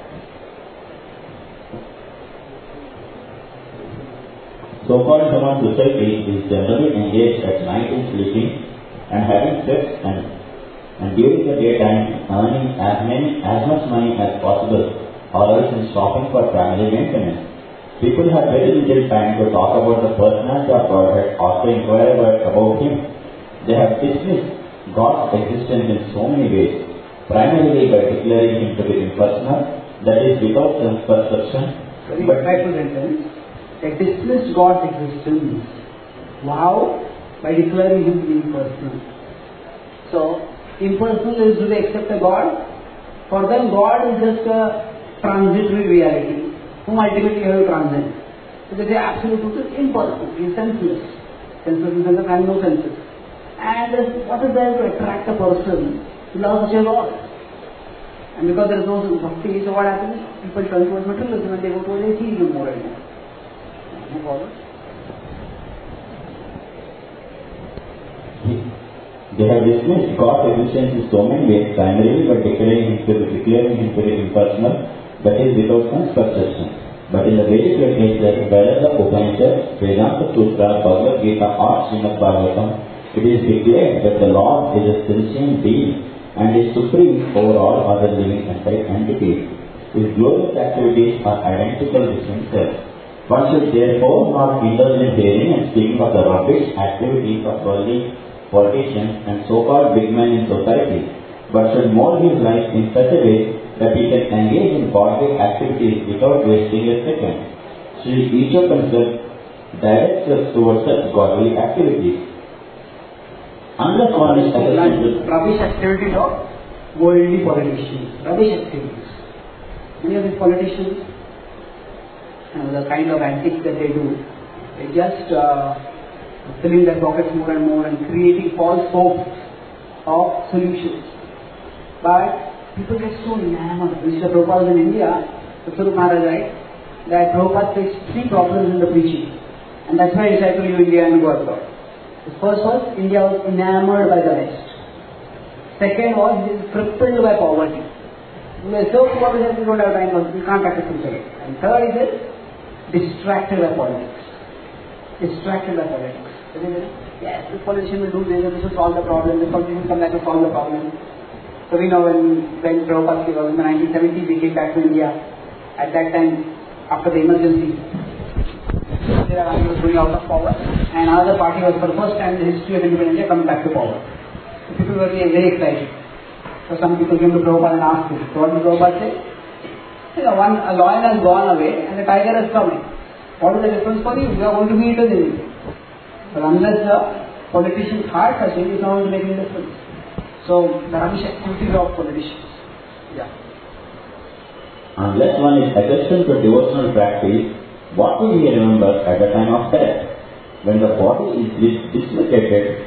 So-called human society is generally engaged at night in sleeping and having sex and during the daytime earning as much money as possible, or else in shopping for family maintenance. People have very little time to talk about the personality of Godhead or to inquire about Him. They have dismissed God's existence in so many ways, primarily by declaring Him to be impersonal, that is without self-perception. Very insightful sentence. They dismissed God's existence. Wow! By declaring Him to be impersonal. So, impersonal is, do they accept a God? For them, God is just a transitory reality, whom ultimately you have to transcend. So they say absolute truth is impersonal, He is senseless. Senseless in the sense of having no senses. And what is there to attract a person to love such a God? And because there is no bhakti, so what happens? People turn towards materialism and they go towards atheism more and more. No problem. They have dismissed God's existence in so many ways, primarily by declaring Him to be impersonal, that is without sense perception. But in the Vedic literature, whether the Upanishads, Vedanta Sutra, Bhagavad Gita or Srimad Bhagavatam, it is declared that the Lord is a sentient being and is supreme over all other living entities. His glorious activities are identical with Himself. One should therefore not indulge in hearing and speaking of the rubbish activities of worldly politicians and so-called big men in society, but should mold his life in such a way that he can engage in godly activities without wasting a second. Sri Isha directs us towards such godly activities. Unless one is rubbish activities of worldly politicians. Rubbish activities. Many of these politicians, the kind of antics that they do, they just filling their pockets more and more and creating false hopes of solutions. But people get so enamored. Mr. Prabhupada was in India, Mr. Maharaj, right, that Prabhupada faced 3 problems in the preaching. And that's why he decided to leave India and go abroad. The first was, India was enamored by the West. Second was, he is crippled by poverty. So poverty, we don't have time, we can't practice spirituality. And third is, distracted by politics. Distracted by politics. Yes, this politician will do this, this will solve the problem, this politician will come back to solve the problem. So we know when Prabhupada was in the 1970s, he came back to India. At that time, after the emergency, Indira Gandhi was going out of power, and another party was for the first time in the history of independent India coming back to power. So people were very excited. So some people came to Prabhupada and asked him, so what did Prabhupada say? A lion has gone away and the tiger is coming. What is the difference for you? You are going to be eaten in India. But unless the politician's heart has changed, it's not going to make any difference. So, the rubbish activities of politicians. Yeah. Unless one is accustomed to devotional practice, what will he remember at the time of death? When the body is dislocated,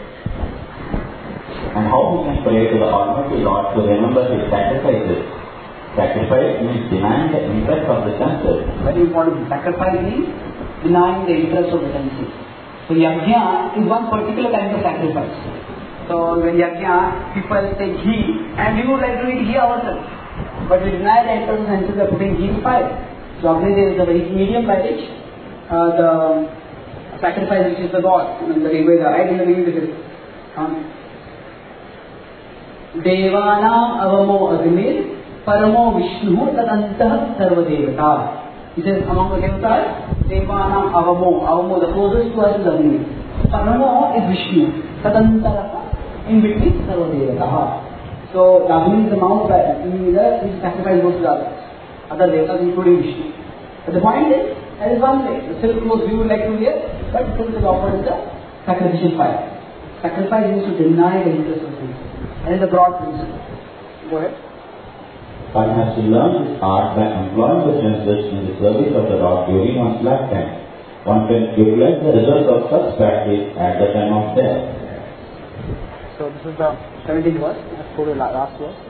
and how he can pray to the Almighty Lord to remember His sacrifices? Sacrifice means denying the interest of the senses. Very important. Sacrifice means denying the interest of the senses. So yajna is one particular kind of sacrifice. So when yajna, people take ghee, and we would like to eat ghee ourselves. But we deny the interest of the senses by putting ghee in fire. So obviously there is a very medium by which the sacrifice which is the God. I mean the Rigveda, right? In the beginning it is Devana avamo agmir paramo vishnu tatantah sarva devata. He says among the devatas, Devana avamo, the closest to us is Agni. Paramo is Vishnu. Tatantara, in between sarva devata. So Agni is the mouth that is sacrifice goes to the other devatas including Vishnu. But the point is, there is one way. The silk clothes we would like to wear, but silk is offered in the sacrificial fire. Sacrifice is to deny the interest of things. And is the broad principle. Go ahead. One has to learn this art by employing the senses in the service of the Lord during one's lifetime. One can utilize the result of such practice at the time of death. So this is the 17th verse. Let's go to the last verse.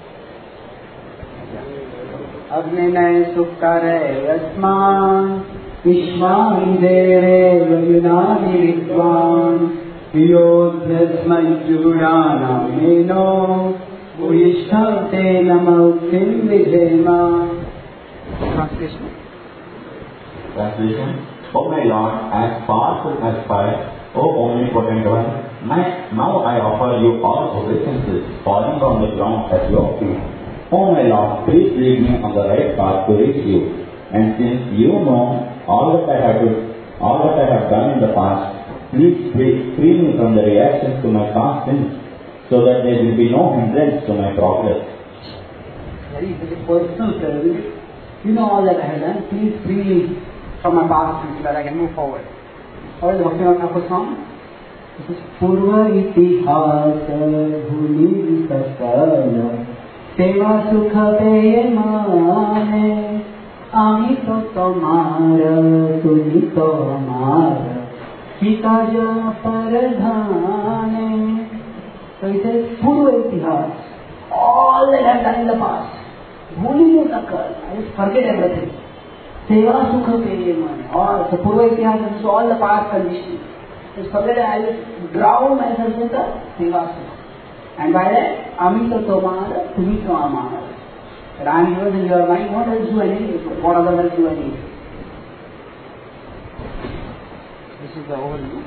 Agnenay sukkare yasman Vishwani dere vayunani vidvan Viyodhyasmai jurana meno Uyishtate namautim vidhema. Translation. Translation. O my Lord, as powerful as fire, O omnipotent one, now I offer you all obeisances falling on the ground at your feet. O my Lord, please lead me on the right path to reach you. And since you know all that I have done in the past, please free me from the reactions to my past sins, so that there will be no hindrance to my progress. Very personal service. You know all that I have done. Please free me from my past sins so that I can move forward. What is the Bhaktivinoda Thakur song? This is Purva Itihasa Bhuli Sakala Seva Sukha Peyemane Ami to Tomara Tuni to Amara Kita Ja Paradhane. So he says, Purva Itihas, all that I have done in the past, Bhuli Sakala, I just forget everything. Seva Sukha Peyemane, all the Purva Itihas is all the past conditions. Just forget it, I just drown myself in the Seva Sukha. And by that, Amita Tomara, Tumito Amara. That I am yours and you are mine, what else do I need? What other else do I need? This is the overview.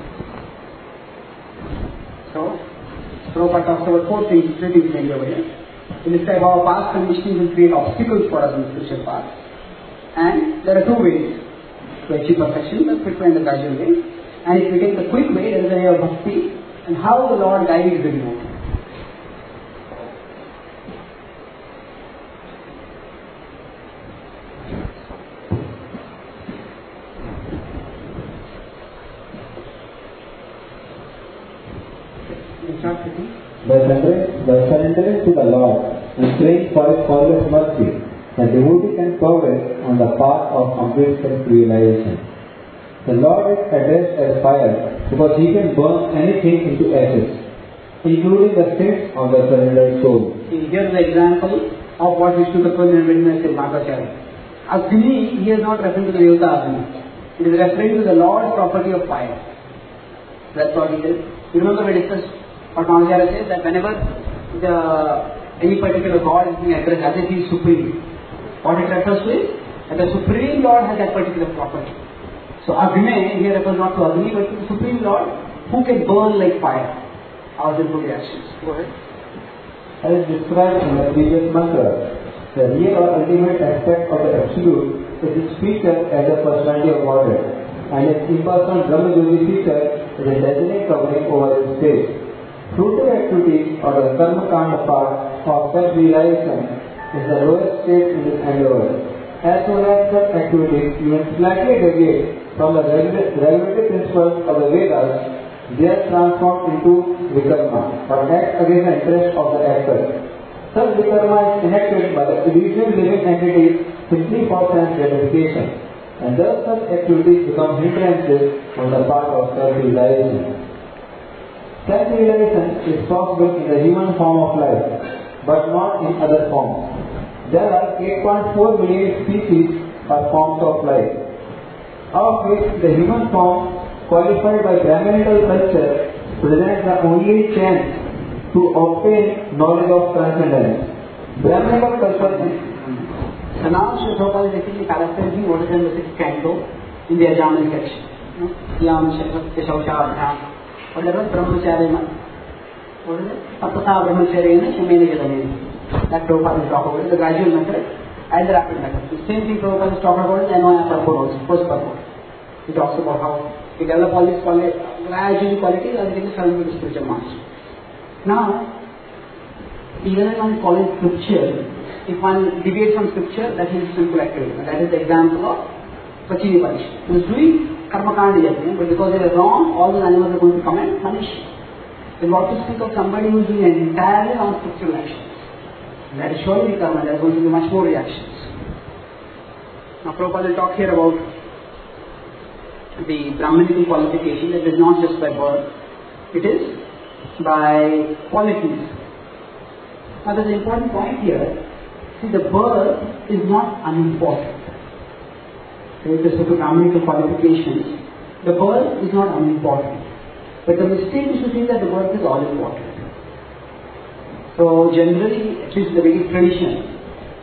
So, Prabhupada talks about 4 things, 3 things over here. To describe how past conditioning will create obstacles for us in the spiritual path. And there are 2 ways to achieve perfection, the quick way and the gradual way. And if we take the quick way, there is a way of bhakti, and how the Lord guides the devotee. The surrendering to the Lord and praying for His father's mercy, the devotee can progress on the path of complete self-realization. The Lord is addressed as fire because He can burn anything into ashes, including the sins of the surrendered soul. Here is the example of what Vishnu Tattva and witnessed in Madhvacharya. Agni, he is not referring to the Devata Agni. It is referring to the Lord's property of fire. That's what it is. You remember we discussed what Madhvacharya says, that whenever any particular God is being addressed as if he is supreme, what it refers to is that the Supreme Lord has that particular property. So Agni here refers not to Agni but to the Supreme Lord who can burn like fire. Our simple reactions. Go ahead. As described in the previous mantra, the real or ultimate aspect of the Absolute is its feature as a personality of water, and its impersonal Brahma-yogi feature is a dazzling covering over its face. Fruitive activity or the karma-kanda part of self-realization is the lowest state in this endeavor. As soon as such activities even slightly deviate from the regulative principles of the Vedas, they are transformed into vikarma, or act against the interest of the actor. Such vikarma is enacted by the individual living entities simply for sense gratification, and thus such activities become hindrances on the part of self-realization. Self-realization is possible in the human form of life, but not in other forms. There are 8.4 billion species or forms of life, of which the human form, qualified by Brahminical culture, presents the only chance to obtain knowledge of transcendence. Brahminical culture is... So now Sri Prabhupada is actually characterizing what is in the 6th canto in the Ajamani section. Yam Keshavsha whatever Brahmacharya, what is it? Tapasa Brahmacharya Shamena Jadamena. That Prabhupada is talking about, the gradual method and the rapid method. The same thing Prabhupada is talking about in Anvaya Purpose, first purpose. He talks about how we develop all these gradual qualities and then turn into the spiritual master. Now, even if one follows scripture, if one deviates from scripture, that is simple activity. And that is the example of Pachini Parish. He was doing karma kanda, but because they were wrong, all the animals are going to come and punish. Then what to speak of somebody who is doing entirely non-scriptural actions? That is surely karma. There are going to be much more reactions. Now Prabhupada will talk here about the Brahmanical qualification. It is not just by birth, it is by qualities. Now there is an important point here. See, the birth is not unimportant. With respect to Brahmanical qualifications, the birth is not unimportant. But the mistake is to think that the birth is all important. So generally, at least in the Vedic tradition,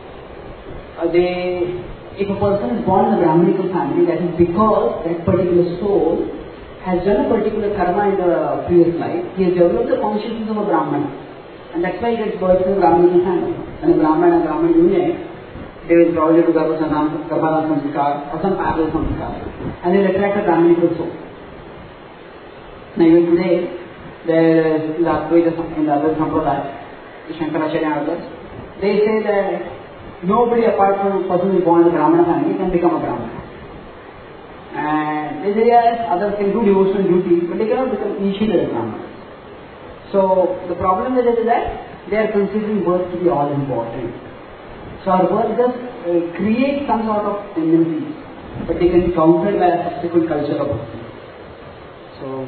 if a person is born in a Brahmanical family, that is because that particular soul has done a particular karma in the previous life. He has developed the consciousness of a Brahmana. And that's why he gets birth in a Brahmanical family. And a Brahmana and a Brahman unit, they will probably do Garbhadhan Samskar or some parallel Samskar. And they will attract a Brahmanical soul. Now even today, there is in the Advaita Sampradaya, Shankaracharya and others, they say that nobody apart from a person who is born in a Brahmana family can become a Brahmana. And they say yes, others can do devotional duty, but they cannot become initially a Brahmana. So the problem with it is that they are considering birth to be all important. So our birth does create some sort of tendencies, but they can be countered by a subsequent culture of birth. So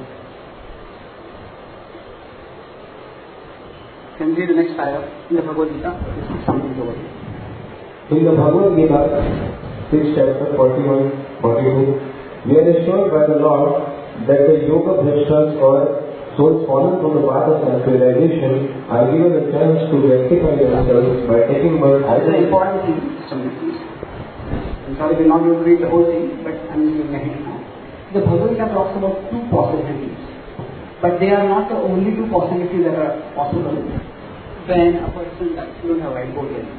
can we read the next paragraph in the Bhagavad Gita? Something over here. In the Bhagavad Gita, 6 chapter 41, 42, we are assured by the Lord that the yoga bhrishtas or souls fallen from the path of self-realization are given a chance to rectify themselves by taking birth. That's an important thing. Please. I'm sorry we're not going to read the whole thing, but I'm just giving a hint now. The Bhagavad Gita talks about two possibilities, but they are not the only two possibilities that are possible when a person doesn't have right goal yet.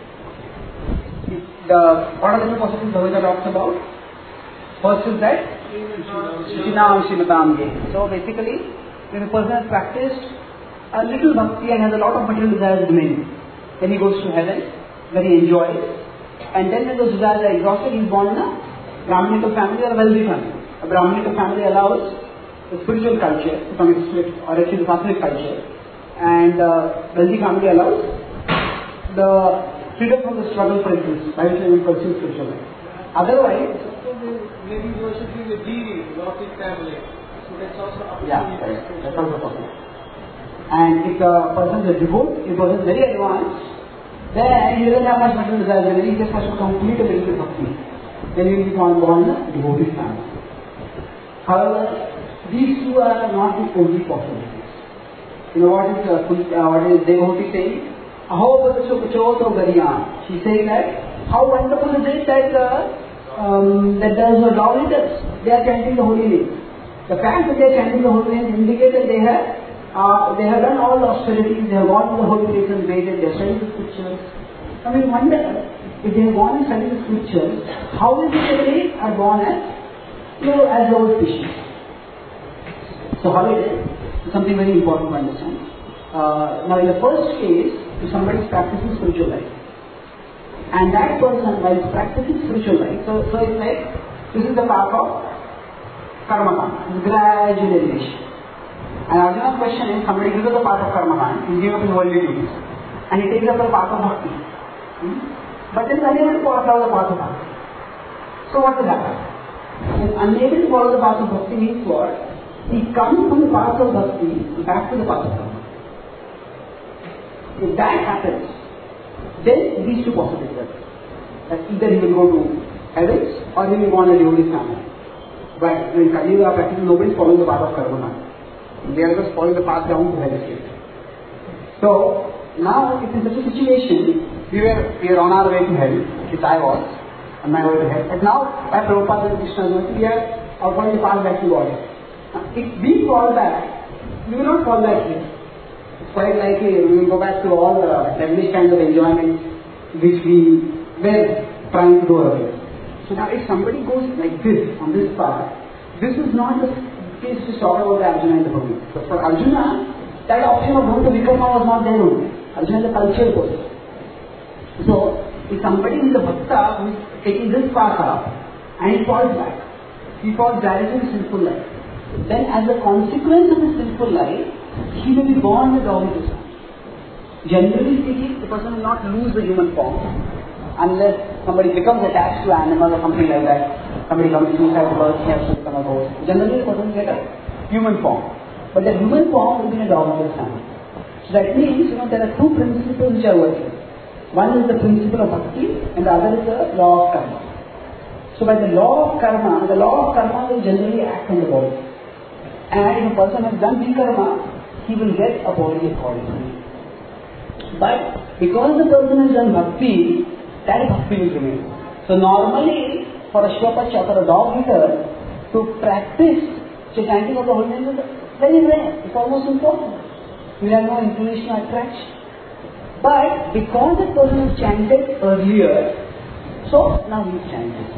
What are the two possibilities Bhagavad Gita talks about? First is that Shichinam Shimatam Ge. So basically, when a person has practiced a little bhakti and has a lot of material desires remaining, then he goes to heaven, where he enjoys, and then when those desires are exhausted, he is born in a Brahmanical family or a wealthy family. A Brahmanical family allows the spiritual culture to some extent, or actually the Sattvic culture, and wealthy family allows the freedom from the struggle for existence, by which we pursue spiritual life. Otherwise, maybe worshipping the Gnostic family. So that's also correct. That's also possible. And if the person is a devotee, if the person is very advanced, then he doesn't have much material desires, he just has to complete a very good bhakti. Then he will be born in a devotee family. However, these two are not the only possibilities. You know what is devotee saying? Aho Vachachoto Gariyan. She says that how wonderful is it that that there is no lawlessness. They are chanting the holy name. The fact that they are chanting the holy name indicates that they have done all the austerities, they have gone to the holy place and waited, they have studied the scriptures. I mean, wonder if they have gone and studied the scriptures, how is it that they are born as lower species? So how it is? It's something very important to understand. Now in the first case, if somebody is practicing spiritual life, and that person, while practicing spiritual life, so it's like, this is the path of karma, gradual elevation. And Arjuna's question is, somebody gives up the path of karma, he gives up his worldly duties, and he takes up the path of bhakti. But then he is unable to follow the path of bhakti. So what will happen? He is unable to follow the path of bhakti means what? He comes from the path of bhakti back to the path of karma. If that happens, then these two possibilities are there. That either he will go to heavens or he will go on a devotee family. But when Kali Yuga practically nobody is following the path of karma. They are just following the path down to hell. So now it is such a situation, we were on our way to hell, which I was, on my way to hell. But now, by Prabhupada and Krishna, we are going to pass back to God. If we fall back, we will not fall back here. It's quite likely we will go back to all the devilish kinds of enjoyment which we were trying to do earlier. So now if somebody goes like this, on this path, this is not the case to talk about the Arjuna and the Bhagavad. But for Arjuna, that option of going to Vikarma was not there only. Arjuna is a cultural person. So if somebody is a Bhakta who is taking this path up and he falls back, he falls directly in sinful life, then as a consequence of his sinful life, he will be born with all his desires. Generally speaking, the person will not lose the human form unless somebody becomes attached to animals or something like that. Somebody commits suicide because he has to become a ghost. Generally, the person will get a human form. But the human form will be in a dogmatic family. So that means, there are two principles which are working. One is the principle of bhakti and the other is the law of karma. So by the law of karma will generally act on the body. And if a person has done the karma, he will get a body accordingly. But because the person has done bhakti, that bhakti will remain. So normally, for a Shvapacha, for a dog eater, to practice chanting of the holy name is very rare. It's almost impossible. You have no inclination or attraction. But because the person has chanted earlier, so now he is chanting.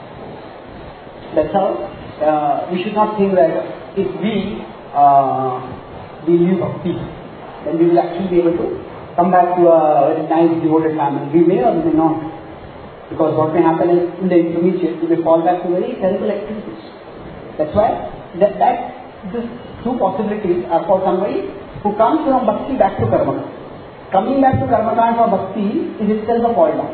That's how we should not think that if we leave bhakti, then we will actually be able to come back to a very nice devoted family. We may or we may not. Because what may happen is in the intermediate, we may fall back to very terrible activities. That's why these two possibilities are for somebody who comes from bhakti back to karma. Coming back to karma for bhakti is itself a fall down.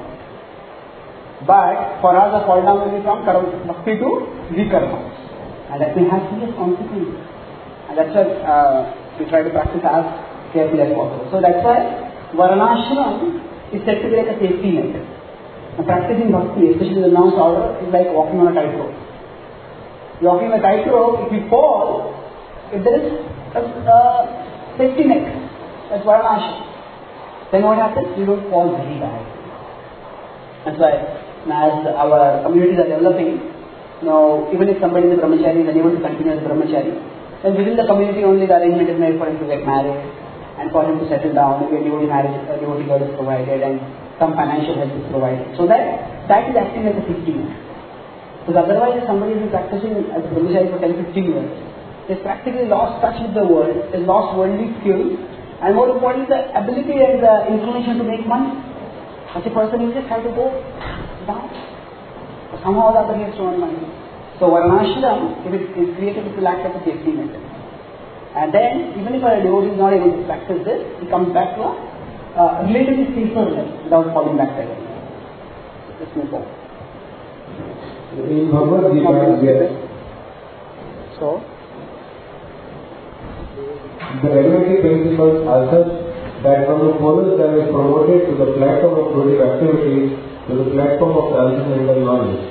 But for us, a fall down will be from bhakti to vikarma. And that may have serious consequences. And that's why we try to practice as carefully as possible. So that's why Varnashram is said to be like a safety net. Now, practicing bhakti, especially the announced order, is like walking on a tightrope. Walking on a tightrope, if you fall, if there is a safety net, that's Varnashram. Then what happens? You don't fall very bad. That's why, as our communities are developing, even if somebody is a brahmachari is unable to continue as a brahmachari, then within the community only the arrangement is made for him to get married and for him to settle down. Maybe a devotee girl is provided and some financial help is provided. So that is acting like a safety net. Because otherwise, if somebody has been practicing as a brahmachari for 10-15 years, he has practically lost touch with the world, has lost worldly skills, and more importantly, the ability and the inclination to make money. Such a person will just have to go down. Somehow or other he has to earn money. So Varnashram is created to act as a safety net. And then, even if a devotee is not able to practice this, he comes back to a relatively safer life without falling back again. Let's move on. In Bhagavad Gita, so the regulatory principles are such that from the forest that is promoted to the platform of productive activities to the platform of transcendental knowledge.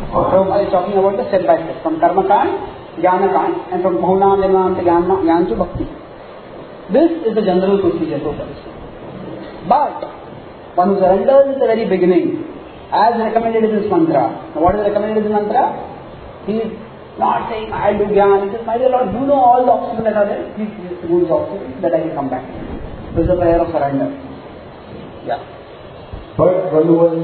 I is talking about the step by step, from Karma Kand, Jnana Kand, and from Bhuna, Nirvana, Jnana to Bhakti. This is the general procedure for this. But one who surrenders at the very beginning, as recommended in this mantra. Now, what is recommended in this mantra? He is not saying, I do Jnana. He says, my dear Lord, you know all the obstacles that are there. Please remove the obstacles that I can come back. This is a prayer of surrender. Yeah. But one who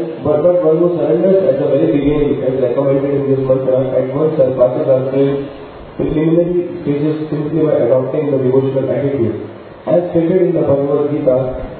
surrenders at the very beginning, as recommended in this mantra, at once surpasses our preliminary stages simply by adopting the devotional attitude. As stated in the Bhagavad Gita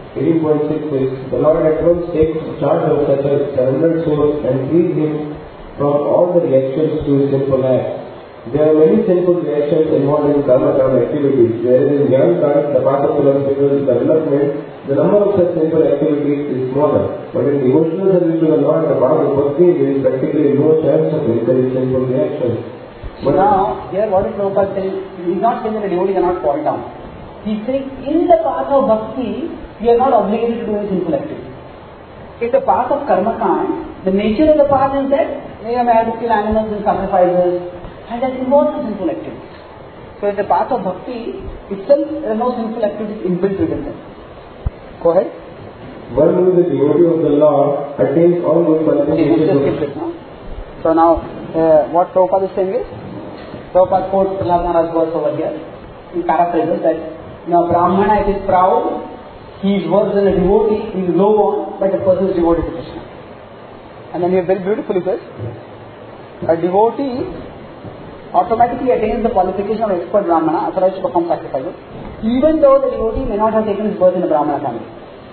18.66, the Lord at once takes charge of such a surrendered soul and frees him from all the reactions to his sinful acts. There are many sinful reactions involved in karma activities, whereas in Jnana Kand, the path of philosophical development, the number of such sinful activities is smaller. But in devotional service to the Lord, the path of bhakti, there is practically no chance of incurring sinful reactions. So now, here what is Prabhupada saying? He is not saying that a devotee cannot fall down. He is saying, in the path of bhakti, we are not obligated to do any sinful activity. In the path of Karma Kand, the nature of the path is that we have to kill animals and sacrifices, and that involves sinful activities. So in the path of bhakti itself, there are no sinful activities inbuilt within them. Go ahead. One who is a devotee of the Lord attains all good qualifications. So now, what Prabhupada is saying is, Prabhupada quotes Prahlad Maharaj verse over here, in paraphrases that, Brahmana, if he is proud, he is worse than a devotee, he is low on, but the person is devoted to Krishna. And then he very beautifully says, a devotee automatically attains the qualification of expert Brahmana, authorized to perform sacrifices, even though the devotee may not have taken his birth in a Brahmana family.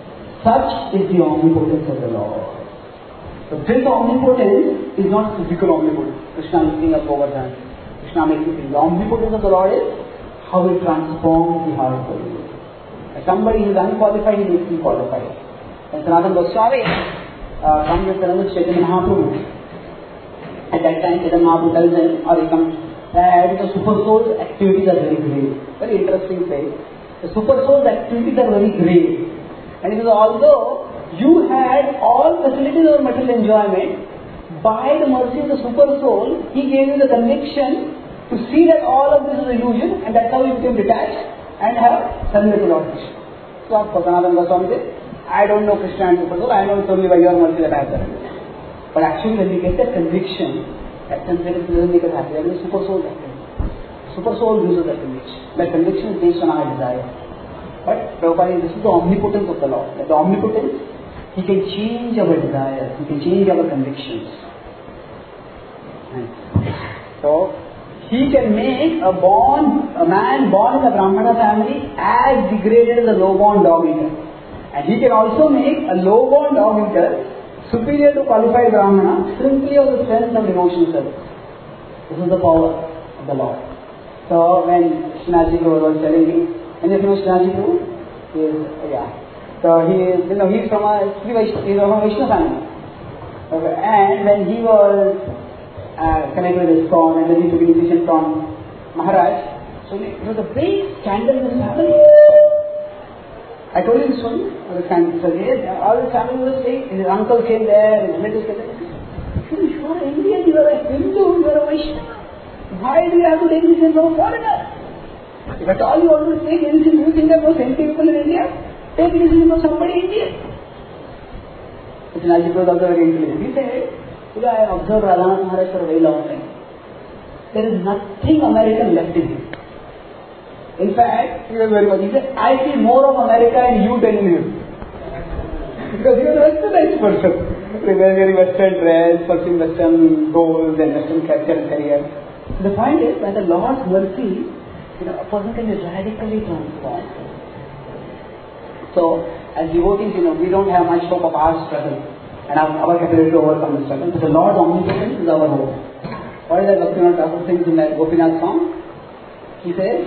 Such is the omnipotence of the Lord. But this omnipotence is not physical omnipotence. Krishna lifting up Govardhan, Krishna making things. The omnipotence of the Lord is how it transforms the heart of the devotee. Somebody who is unqualified, he makes him qualified. When Sanatana Goswami comes with Chaitanya Mahaprabhu, at that time Chaitanya Mahaprabhu tells him, or he comes, that the super soul's activities are very great. Very interesting thing. The super soul's activities are very great. And it is although you had all facilities of material enjoyment, by the mercy of the super soul, he gave you the conviction to see that all of this is illusion, and that's how you became detached and have surrendered to Lord Krishna. So, Sanatana Goswami says, I don't know Krishna and super soul, I know it's only by your mercy that I have surrendered. But actually, when we get that conviction, that conviction doesn't make us happy. That is super soul activity. Super soul uses that conviction. That conviction is based on our desire. But Prabhupada, this is the omnipotence of the Lord. That the omnipotence, He can change our desires, He can change our convictions. So, He can make a man born in a Brahmana family as degraded as a low-born dog eater. And He can also make a low-born dog eater superior to qualified Brahmana simply on the strength of devotional service. This is the power of the Lord. So, when Srinaji Prabhu was telling me, and you know Srinaji Prabhu? So, he's from a Vaishnava family. Okay. And when he was connected with ISKCON, and then he took initiation from Maharaj, so it was a big scandal in his family. I told you this one, the scandal. So all his family was saying, his uncle came there, his relatives came there. You are Indian, you are a Hindu, you are a Vaishnava. Why do you have to take initiation from a foreigner? If at all you want to take initiation, you think there are no scientific people in India? Take initiation from somebody Indian. Srinaji Prabhu was also very intelligent. He said, I observed Radhanath Maharaj for a very long time. There is nothing American left in him. In fact, he was very much. He said, I see more of America in you than in him. Because he was a westernized person. Very western dress, pursuing western goals and western culture and career. The point is, by the Lord's mercy, a person can be radically transformed. So, as devotees, we don't have much hope of our struggle and our capability to overcome the struggle. But the Lord's omnipotence is our hope. What is that Bhaktivinoda Thakur sings in that Gopinath song? He says,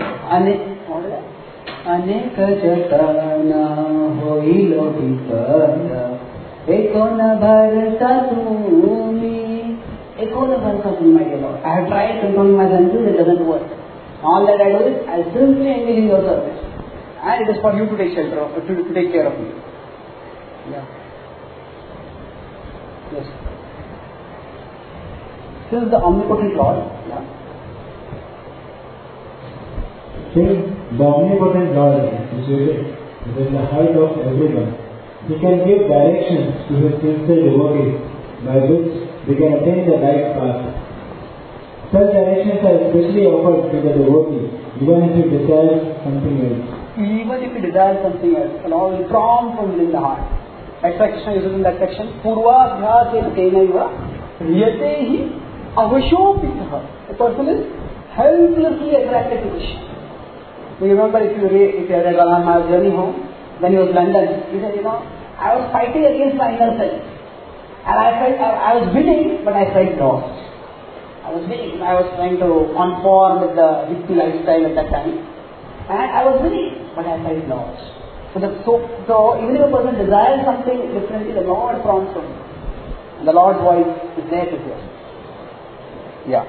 Anek jatana hoilo vipada ekona bharata tumi ekona bharata tumi, my dear Lord. I have tried controlling my senses, it doesn't work. All that I do is, I simply engage in your service. And it is for you to take shelter of, to take care of me. Yeah. Yes. This is the omnipotent Lord. Yeah. The omnipotent Lord is within the heart of everyone. He can give directions to His sincere devotees by which they can attain the right path. Such directions are especially offered to the devotee, even if he desires something else. Even if he desires something else, the Lord will prompt from within the heart. That's why Krishna uses in that section, Purvabhyase tenaiva riyatehi avashopitaha. The person is helplessly attracted to Krishna. You remember if you read Radha Maharaj's journey home, when he was in London, he said, I was fighting against my inner self. And I felt, I was winning, but I felt lost. I was trying to conform with the hippie lifestyle at that time. And I was winning, but I felt lost. So even if a person desires something differently, the Lord prompts him. And the Lord's voice is there to hear. Yeah.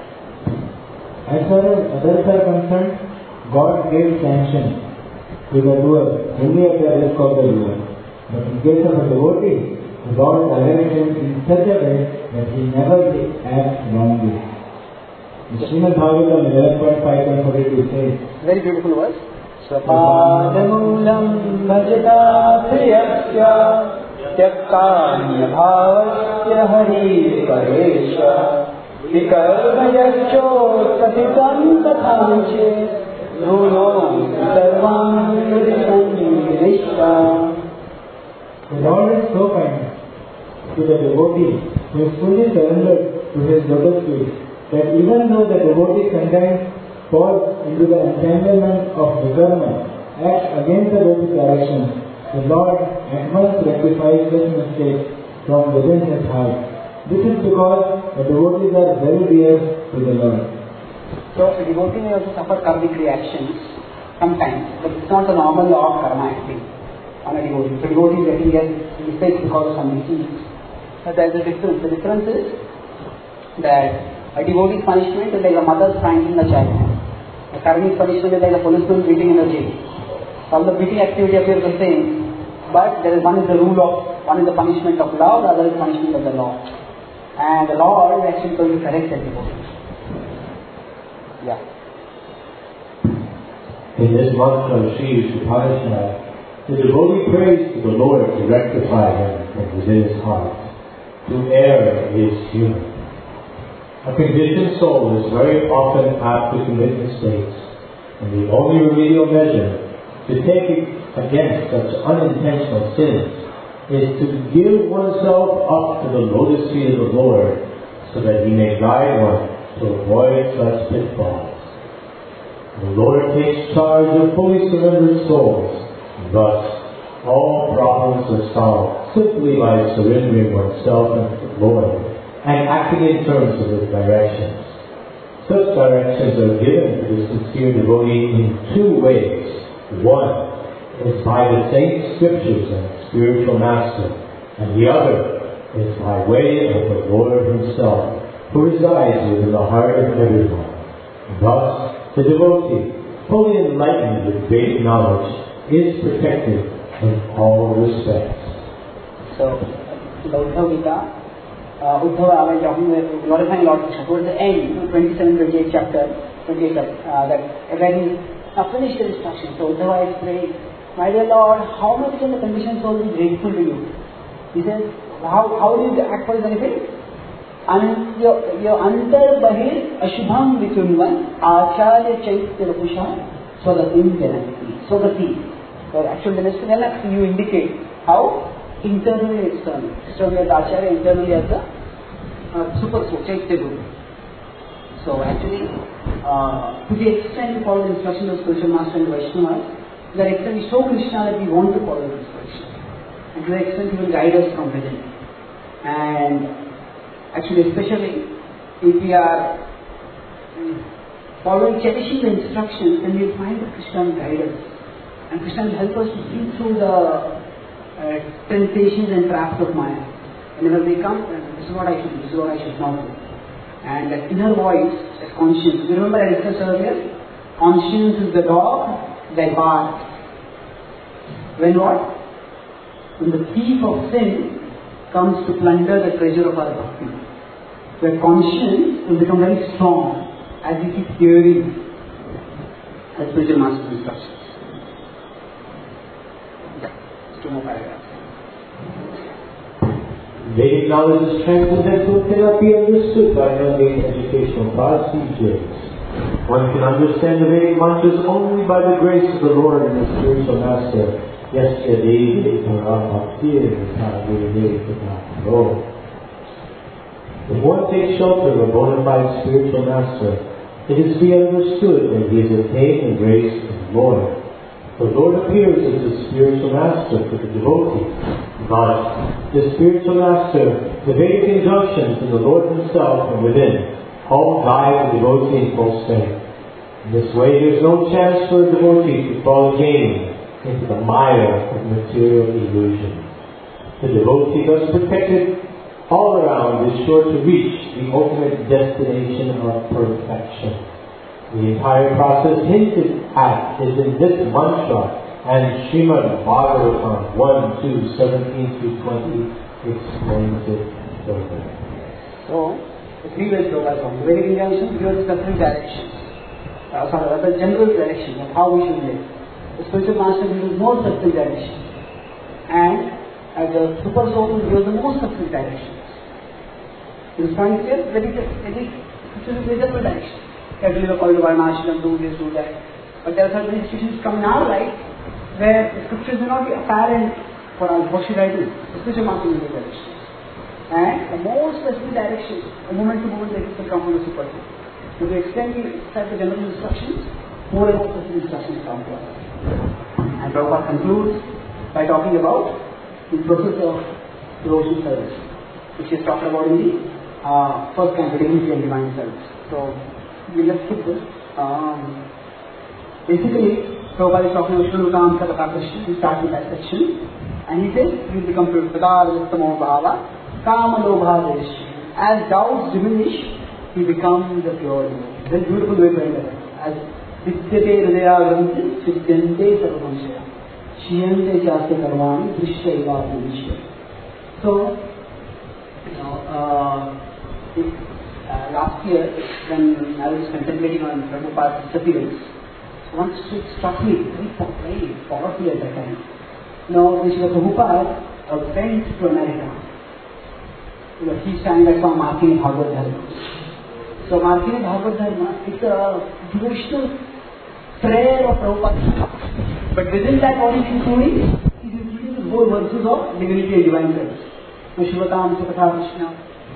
As far as others are concerned, God gave sanction to the doer only at the risk of the doer. But in case of a devotee, the Lord directs him in such a way that he never acts wrongly. In Srimad Bhagavatam 11.5.42 says, very beautiful verse. Svapadamulam bhajata priyasya tyakkanya bhavasya hari paresha vikarmayascho satitam tathanche runo sarvam virisha. The Lord is so kind to the devotee who is fully surrendered to His lotus feet that even though the devotee sometimes falls into the entanglement of vikarma, acts against the lotus direction, the Lord at once rectifies this mistake from within His heart. This is because the devotees are very dear to the Lord. So the devotee may also suffer karmic reactions sometimes, but it's not the normal law of karma acting on a devotee. If a devotee is getting a mistake because of some disease, there is a difference. The difference is that a devotee's punishment is like a mother spanking a child. A karmic punishment is like a policeman beating in a jail. All the beating activity appears the same, but there is one is the punishment of love, the other is punishment of the law. And the law is actually going to correct the devotee. Yeah. In this mantra of Sri Upanishad, the devotee prays to the Lord to rectify him from within his heart. To err is human. A conditioned soul is very often apt to commit mistakes, and the only remedial measure to take against such unintentional sins is to give oneself up to the lotus feet of the Lord, so that He may guide one to avoid such pitfalls. The Lord takes charge of fully surrendered souls. Thus, all problems are solved simply by surrendering oneself unto the Lord and acting in terms of His directions. Such directions are given to the sincere devotee in two ways. One is by the saint scriptures and spiritual master, and the other is by way of the Lord Himself, who resides within the heart of everyone. Thus, the devotee, fully enlightened with great knowledge, is protected in all respects. So, the Uddhava Gita, Uddhava, glorifying Lord Krishna, towards the end, 27-28 chapter, 28, that when he finished the instruction, so Uddhava is praying, my dear Lord, how much can the conditioned soul be grateful to you? He says, how will you act for his benefit? And your antar bahir ashubham vikunvan acharya chaitya rapusha swagatim janati. Swagati. For actual benefit, you indicate how internally and externally. Externally as acharya, internally as the super soul, chaitya guru. So actually, to the extent we follow the instruction of spiritual master and Vaishnavas, to the extent we show Krishna that we want to follow this instruction. And to the extent he will guide us from within. And actually, especially if we are following, cherishing the instructions, then we find that Krishna will guide us. And Krishna will help us to see through the temptations and traps of Maya. Whenever they come, this is what I should do, this is what I should not do. And that inner voice, that conscience. Remember I discussed earlier, conscience is the dog that barks. When what? When the thief of sin comes to plunder the treasure of our bhakti. Where conscience will become very strong as we keep hearing the spiritual master's instructions. Yeah, two more paragraphs. Vedic knowledge is transcendental and cannot be understood by mundane educational procedures. One can understand the Vedic mantras only by the grace of the Lord and the spiritual master. Yasya Devi Taram Bhaktir Devi Taram. If one takes shelter of a bona fide spiritual master, it is to be understood that he has attained the grace of the Lord. The Lord appears as the spiritual master for the devotee. Thus, the spiritual master, the Vedic injunctions, and the Lord Himself from within, all guide the devotee in full strength. In this way, there is no chance for a devotee to fall again into the mire of material illusion. The devotee, thus protected all around, is sure to reach the ultimate destination of perfection. The entire process hinted at is in this mantra, and Srimad Bhagavatam 1:17-20 explains it further. So, the three ways to overcome. The Vedic injunction gives specific directions. The general direction of how we should live. The spiritual master gives more specific direction. And as the super soul gives the most specific directions. This point is clear, very general direction. Every called Varnashram, do this, do that. But there are certain institutions come in our life where the scriptures may not be apparent for us. What should I do? The spiritual master gives the direction. And the more specific direction, the moment to moment, they come from the super soul. To the extent we set the general instructions, more and more specific instructions come to us. And Prabhupada concludes by talking about the process of devotional service, which is talked about in the first canto, Dignity and Divine Service. So, we'll just skip this. Basically, Prabhupada is talking about Shulukam Sadaka Krishna. He starts with that section. And he says, you become pure. Sadar Bhava, Kama Lobha Desh. As doubts diminish, he becomes the pure devotee. That's a beautiful way to end it. As Vidyate Hridaya Granthi, Siddhante Sarvamshaya. Shiyante Chaste Karmani, Drishya Iva Purishya. So, last year, when I was contemplating on Prabhupada's disappearance, one struck me very powerfully at that time. Now, Srila Prabhupada went to America. He sang that song Markini Bhagavad Dharma. So Markini Bhagavad Dharma is a devotional prayer of Prabhupada. But within that, what is including? He is including the whole verses of divinity and divine service. Shivatam Sukatha Krishna.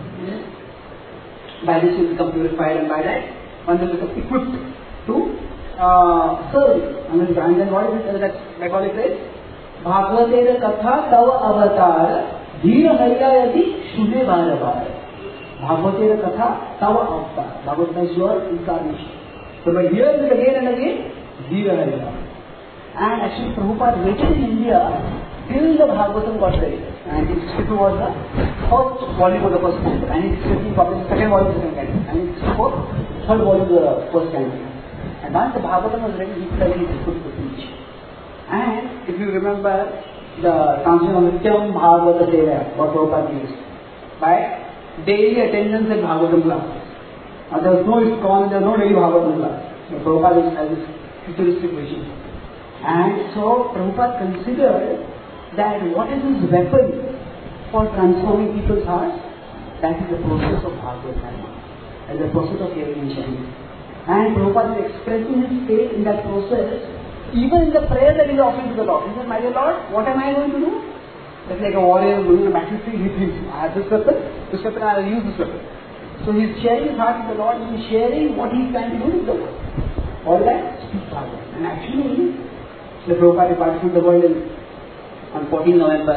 By this you become purified, and by that one will become equipped to serve. And then what is it that Macaulay says? Bhagavate Katha Tava Avatar Dhira Haryayati Shune Bharavar. Bhagavate Katha Tava Avatar. Bhagavata is your incarnation. So by hearing it again and again, Dhira Haryayati. And actually Prabhupada waited in India till the Bhagavatam got ready. And his script was the first volume of the first canto. And his script published the second volume of the second canto. And his script third volume of the first canto. And once the Bhagavatam was ready, he said he could teach. And if you remember the translation of Nityam Bhagavata Seva, what Prabhupada used, by daily attendance at Bhagavatam classes. There was no ISKCON, there was no daily Bhagavatam class. Prabhupada has this futuristic vision. And so Prabhupada considered that what is his weapon for transforming people's hearts? That is the process of Bhagavad Dharma, and the process of hearing and chanting. And Prabhupada is expressing his faith in that process, even in the prayer that he is offering to the Lord. He says, my dear Lord, what am I going to do? It's like a warrior going to a battlefield. He thinks, I have this weapon, I will use this weapon. So he is sharing his heart with the Lord, he is sharing what he is trying to do with the world. All that speaks Bhagavad. And actually, the Prabhupada departed from the world on 14 November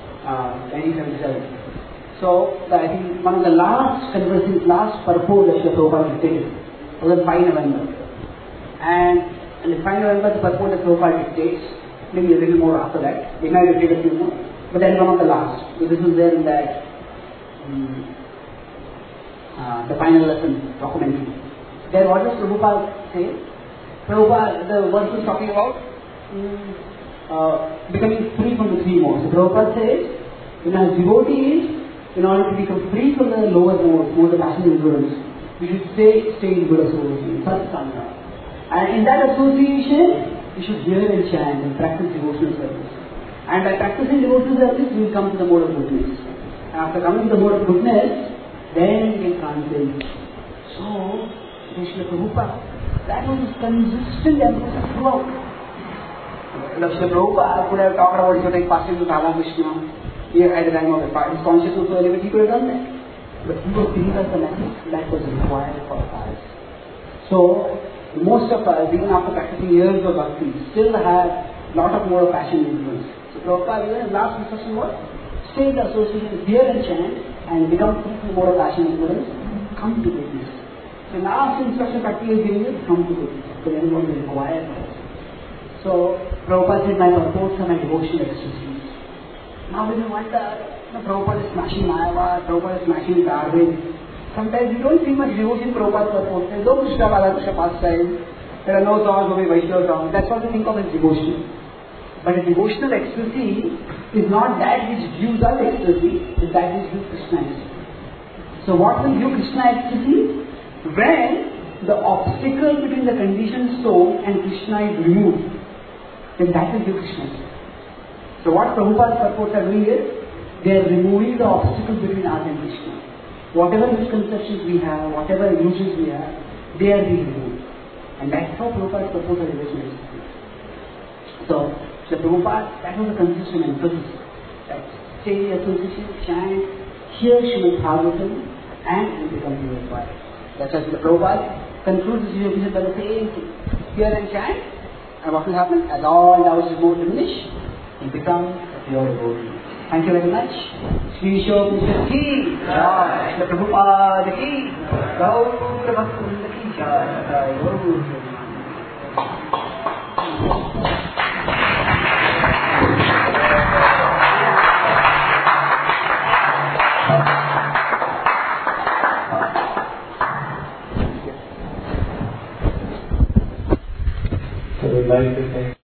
1977. So, I think one of the last conversations, last purport that the Prabhupada dictated was on 5 November. And on 5 November, the purport that Prabhupada dictates, maybe a little more after that, they might dictate a few more, but that is one of the last. So, this is there in that, the final lesson documentary. Then, what does Prabhupada say? Prabhupada, the verse is talking about becoming free from the three modes. So Prabhupada says, as devotees, in order to become free from the lower modes, modes of passion and ignorance, we should stay in good association, satsanga. And in that association, we should hear and chant and practice devotional service. And by practicing devotional service, we will come to the mode of goodness. And after coming to the mode of goodness, then we can transcend. So, Srila Prabhupada, that was his consistent emphasis throughout. Srila Prabhupada could have talked about like fasting with Radha Krishna here at the time of the his consciousness was elevated, he could have done that. But he was giving us the message that was required for us. So, most of us, even after practicing years of bhakti, still have a lot of more passion and influence. So Prabhupada, even his last instruction was, stay in the association, hear and chant, and become free from more passion and influence, come to goodness. So last instruction practically is giving you, come to goodness. So everyone is required for us. So, Prabhupada said, my purports are my devotional ecstasies. Now when you wonder, Prabhupada is smashing Mayavad, Prabhupada is smashing garbage. Sometimes you don't see much devotion in Prabhupada's purports. There's no Krishna Bala Krishna pastime. There are no songs of a Vaishnava songs. That's what we think of as devotion. But a devotional ecstasy is not that which gives us ecstasy, it's that which gives Krishna ecstasy. So what will give Krishna ecstasy? When the obstacle between the conditioned soul and Krishna is removed, then that will give Krishna. So what Prabhupada's purports are doing is, they are removing the obstacle between us and Krishna. Whatever misconceptions we have, whatever illusions we have, they are being removed. And that's how Prabhupada's purports are revealed. So Prabhupada, that was a consistent emphasis. That stay association, chant, hear Srimad Bhagavatam, and become purified. That's why the Prabhupada concludes his episode by the same thing. Hear and chant, and what will happen? As all doubts is more diminished, you become a pure devotee. Thank you very much. Shri Shobhita Ki Jai, Shri Prabhupada Ki, Gaur Bhakta Ki Jai, Gaur like to say?